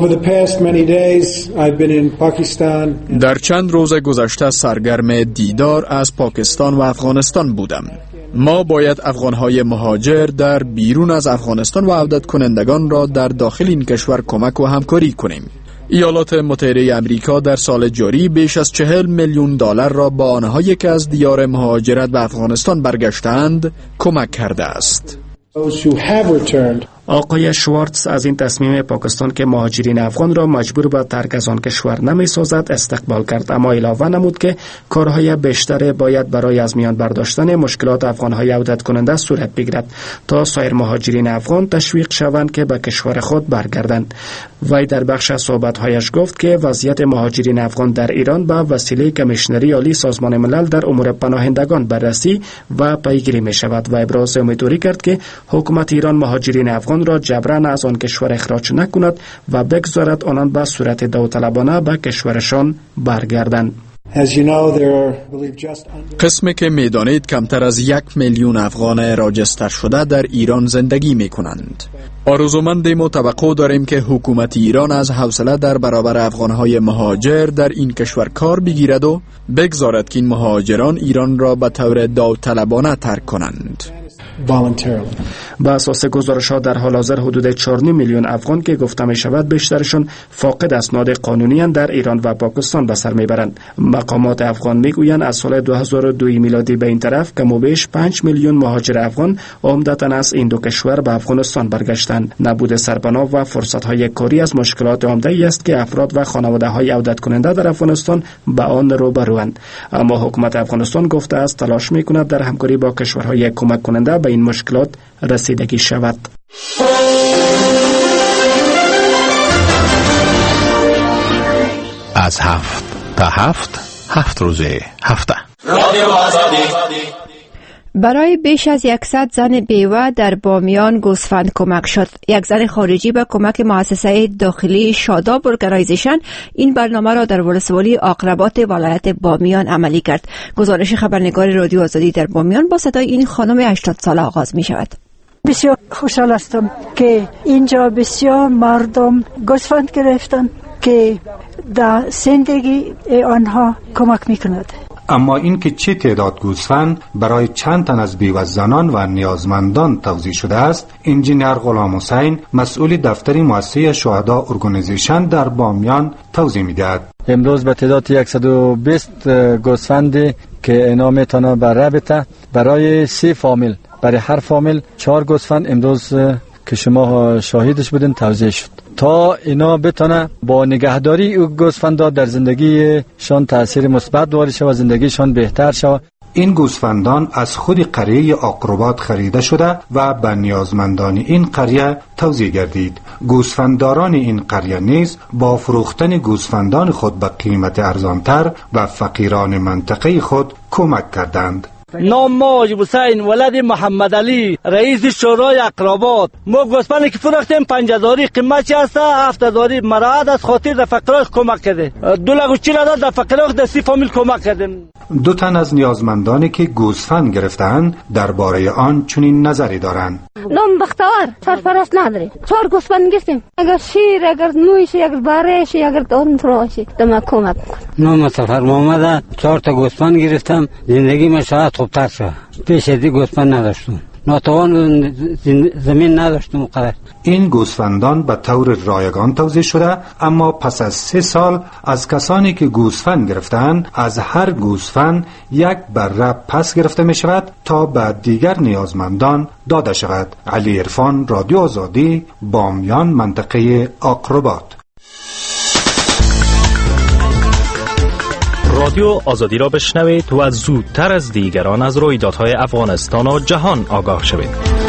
در چند روز گذشته سرگرم دیدار از پاکستان و افغانستان بودم. ما باید افغانهای مهاجر در بیرون از افغانستان و عودت کنندگان را در داخل این کشور کمک و همکاری کنیم. ایالات متحده آمریکا در سال جاری بیش از چهل میلیون دلار را با آنهایی که از دیار مهاجرت به افغانستان برگشتند کمک کرده است. آقای شوارتز از این تصمیم پاکستان که مهاجرین افغان را مجبور به ترک از آن کشور نمی سازد استقبال کرد، اما علاوه نمود که کارهای بیشتر باید برای از میان برداشتن مشکلات افغانهای عودت کننده صورت بگیرد تا سایر مهاجرین افغان تشویق شوند که به کشور خود برگردند. وی در بخش از صحبت‌هایش گفت که وضعیت مهاجرین افغان در ایران به وسیله کمیشنری عالی سازمان ملل در امور پناهندگان بررسی و پیگیری می شود و ابراز امیدواری کرد که حکومت ایران مهاجرین افغان را جبران از آن کشور اخراج نکند و بگذارد آنان به صورت داوطلبانه به کشورشان برگردند. قسمی که میدانید کمتر از یک میلیون افغان راجستر شده در ایران زندگی می کنند. آرزومندیم و توقع داریم که حکومت ایران از حوصله در برابر افغانهای مهاجر در این کشور کار بگیرد و بگذارد که این مهاجران ایران را به طور داوطلبانه ترک کنند. با اساس گزارش‌ها در حال حاضر حدود چهار و نیم میلیون افغان که گفته می شود بیشترشون فاقد اسناد قانونی در ایران و پاکستان به سر میبرند. مقامات افغان میگویند از سال دو هزار و دو میلادی به این طرف کم و بیش پنج میلیون مهاجر افغان عمدتاً از این دو کشور به افغانستان برگشتند. نبود سرپناه و فرصت‌های کاری از مشکلات عمده‌ای است که افراد و خانواده‌های عودت کننده در افغانستان به آن روبروند. اما حکومت افغانستان گفته است تلاش می‌کند در همکاری با کشورهای کمک کننده به این مشکلات رسیدگی شود. از هفت تا هفت هفت روزه هفته برای بیش از یکصد زن بیوه در بامیان گوسفند کمک شد. یک زن خارجی به کمک مؤسسه داخلی شاداب ارگانایزیشن این برنامه را در ولسوالی عقربات ولایت بامیان عملی کرد. گزارش خبرنگار رادیو آزادی در بامیان با صدای این خانم هشتاد ساله آغاز می شود. بسیار خوشحال هستم که اینجا بسیار مردم گوسفند گرفتن که در زندگی آنها کمک میکند. اما این که چه تعداد گوسفند برای چند تن از بیوه‌زنان و نیازمندان توزیع شده است، انجینیر غلام حسین مسئول دفتر مؤسسه شهدا ارگانیزیشن در بامیان توضیح می‌دهد. امروز به تعداد صد و بیست گوسفند که اینا میتونه بر رابطه برای سی فامیل، برای هر فامیل چهار گوسفند امروز که شما شاهدش بودین توزیع شد تا اینا بتونه با نگهداری او گوسفندا در زندگیشان تاثیر مثبت داشته شود و زندگیشان بهتر شود. این گوسفندان از خود قریه آقربات خریده شده و به نیازمندان این قریه توزیع گردید. گوسفندداران این قریه نیز با فروختن گوسفندان خود به قیمت ارزانتر و فقیران منطقه خود کمک کردند. نام ما حسین ولد محمد علی، رئیس شورای اقربات. ما گوسفندی که فروختیم پنج هزاری قیمتش هست، هفت هزاری مراد از خاطر در فقیراش کمک کرده. دو لک و چهل هزار در فقیراش در سی فامیل کمک کردیم. دو تن از نیازمندانی که گوسفند گرفتند درباره آن چنین نظری دارند. نام بختیار، سرپرست نداری. چهار گوسفند گرفتیم. اگر شیر، اگر نویش، اگر بارش، اگر اون تروشی، دم کمک می‌کنه. نام سفر محمد، چهار تا گوسفند گرفتم. زندگی من شاید خوبتر شد. پیش از این گوسفند نداشتم. ناتوان زمین نداشتم قدر. این گوسفندان به طور رایگان توزیع شده، اما پس از سه سال از کسانی که گوسفند گرفتند از هر گوسفند یک بره پس گرفته می شود تا به دیگر نیازمندان داده شود. علی عرفان، رادیو آزادی، بامیان، منطقه آقربات. رادیو آزادی را بشنوید و زودتر از دیگران از رویدادهای افغانستان و جهان آگاه شوید.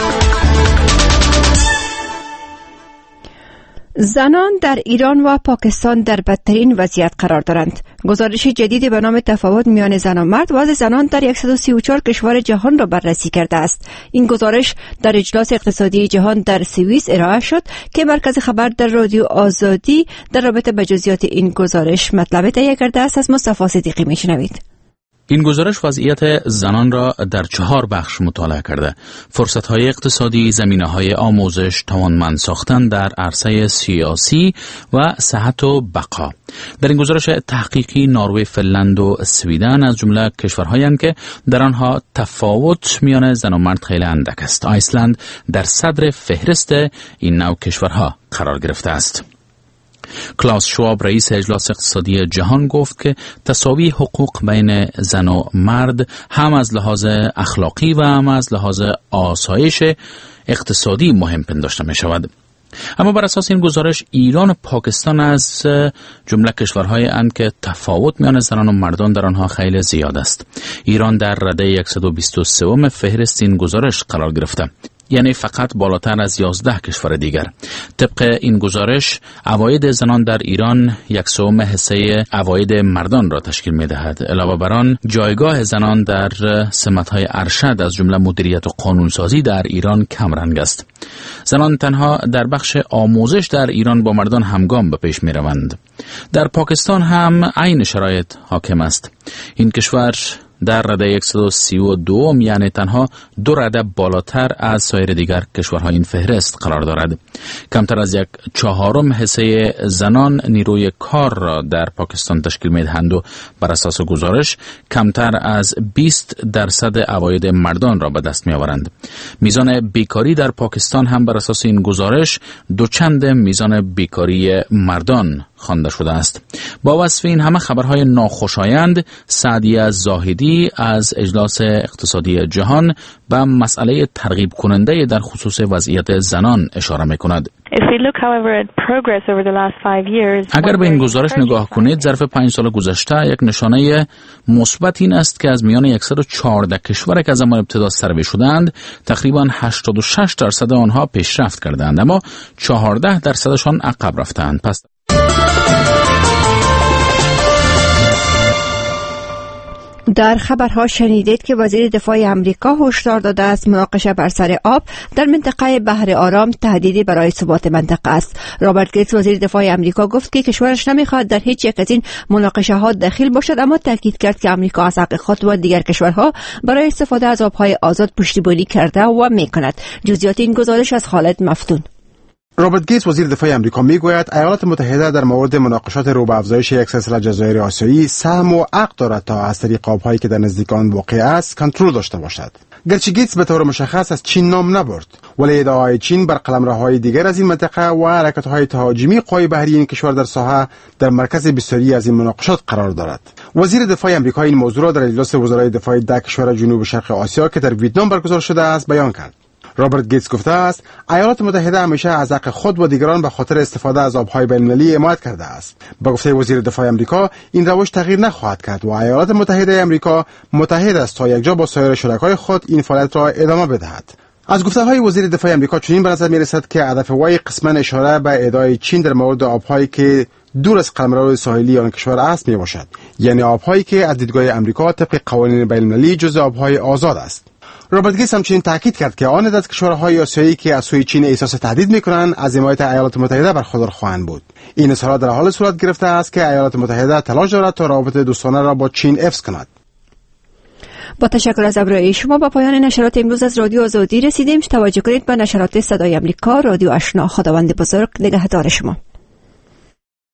زنان در ایران و پاکستان در بدترین وضعیت قرار دارند. گزارش جدیدی به نام تفاوت میان زن و مرد وضع زنان در صد و سی و چهار کشور جهان را بررسی کرده است. این گزارش در اجلاس اقتصادی جهان در سوئیس ارائه شد که مرکز خبر در رادیو آزادی در رابطه با جزئیات این گزارش مطلب تهیه کرده است. از مصطفی صدیقی میشنوید. این گزارش وضعیت زنان را در چهار بخش مطالعه کرده: فرصت‌های اقتصادی، زمینه‌های آموزش، توانمند ساختن در عرصه سیاسی و صحت و بقا. در این گزارش تحقیقی نروژ، فنلند و سویدن از جمله کشورهایند که در آنها تفاوت میان زن و مرد خیلی اندک است. آیسلند در صدر فهرست این نوع کشورها قرار گرفته است. کلاس شواب رئیس اجلاس اقتصادی جهان گفت که تساوی حقوق بین زن و مرد هم از لحاظ اخلاقی و هم از لحاظ آسایش اقتصادی مهم پنداشته می شود. اما بر اساس این گزارش ایران و پاکستان از جمله کشورهای اند که تفاوت میان زنان و مردان در آنها خیلی زیاد است. ایران در رده صد و بیست و سه فهرست این گزارش قرار گرفته، یعنی فقط بالاتر از یازده کشور دیگر. طبق این گزارش عواید زنان در ایران یک سوم حصه عواید مردان را تشکیل می دهد. علاوه بر آن جایگاه زنان در سمت‌های ارشد از جمله مدیریت و قانونسازی در ایران کم رنگ است. زنان تنها در بخش آموزش در ایران با مردان همگام به پیش می روند. در پاکستان هم عین شرایط حاکم است. این کشور در رده صد و سی و دو یعنی تنها دو رده بالاتر از سایر دیگر کشورهای این فهرست قرار دارد. کمتر از یک چهارم حصه زنان نیروی کار را در پاکستان تشکیل می‌دهند و بر اساس گزارش کمتر از بیست درصد عواید مردان را به دست می‌آورند. میزان بیکاری در پاکستان هم بر اساس این گزارش دوچند میزان بیکاری مردان خوانده شده است. با وصف این همه خبرهای ناخوشایند، سعدیه زاهدی از اجلاس اقتصادی جهان به مسئله ترغیب کننده در خصوص وضعیت زنان اشاره می‌کند. اگر به این گزارش نگاه کنید، ظرف پنج سال گذشته یک نشانه مثبت این است که از میان صد و چهارده کشور که از زمان ابتدا سروی شدند، تقریبا هشتاد و شش درصد آنها پیشرفت کردند، اما چهارده درصدشان عقب رفتند. پس در خبرها شنیدید که وزیر دفاع امریکا هشدار داده است مناقشه بر سر آب در منطقه بحر آرام تهدیدی برای ثبات منطقه است. رابرت گیتس وزیر دفاع امریکا گفت که کشورش نمیخواد در هیچ یک از این مناقشه ها دخیل باشد، اما تاکید کرد که امریکا از حق خود و دیگر کشورها برای استفاده از آبهای آزاد پشتیبانی کرده و میکند. جزئیات این گزارش از خالد مفتون. رابرت گیتس وزیر دفاع آمریکا میگوید ایالات متحده در مورد مناقشات رو به افزایش یک سلسله جزایر آسیایی سهم و عقد دارد تا از طریق آب‌هایی که در نزدیک آن واقع است کنترل داشته باشد. گرچه گیتس به طور مشخص از چین نام نبرد، ولی ادعاهای چین بر قلمروهای دیگر از این منطقه و حرکت‌های تهاجمی قوای بحری این کشور در ساحه در مرکز بسیاری از این مناقشات قرار دارد. وزیر دفاع آمریکا این موضوع را در اجلاس وزرای دفاع ده کشور جنوب شرق آسیا که در ویتنام برگزار شده است بیان کرد. رابرت گیتس گفته است ایالات متحده همیشه از حق خود و دیگران به خاطر استفاده از آبهای بین‌المللی حمایت کرده است. به گفته وزیر دفاع آمریکا این روش تغییر نخواهد کرد و ایالات متحده آمریکا متحد است تا یکجا با سایر شرکای خود این فعالیت را ادامه بدهد. از گفته‌های وزیر دفاع آمریکا چنین به نظر می‌رسد که هدف وی قسماً اشاره به ادعای چین در مورد آبهایی که دور از قلمرو ساحلی آن کشور است میباشد، یعنی آبهایی که از دیدگاه آمریکا طبق قوانین بین‌المللی جزء آبهای آزاد است. رابرت گیتس همچنین تاکید کرد که آن از کشورهای آسیایی که از سوی چین احساس تهدید میکنند از حمایت ایالات متحده برخوردار خواهند بود. این اظهارات در حال صورت گرفته است که ایالات متحده تلاش دارد تا روابط دوستانه را با چین حفظ کند. با تشکر از همراهی شما با پایان نشرات امروز از رادیو آزادی رسیدیم. توجه کنید به نشرات صدای آمریکا رادیو آشنا. خداوند بزرگ نگهدار شما.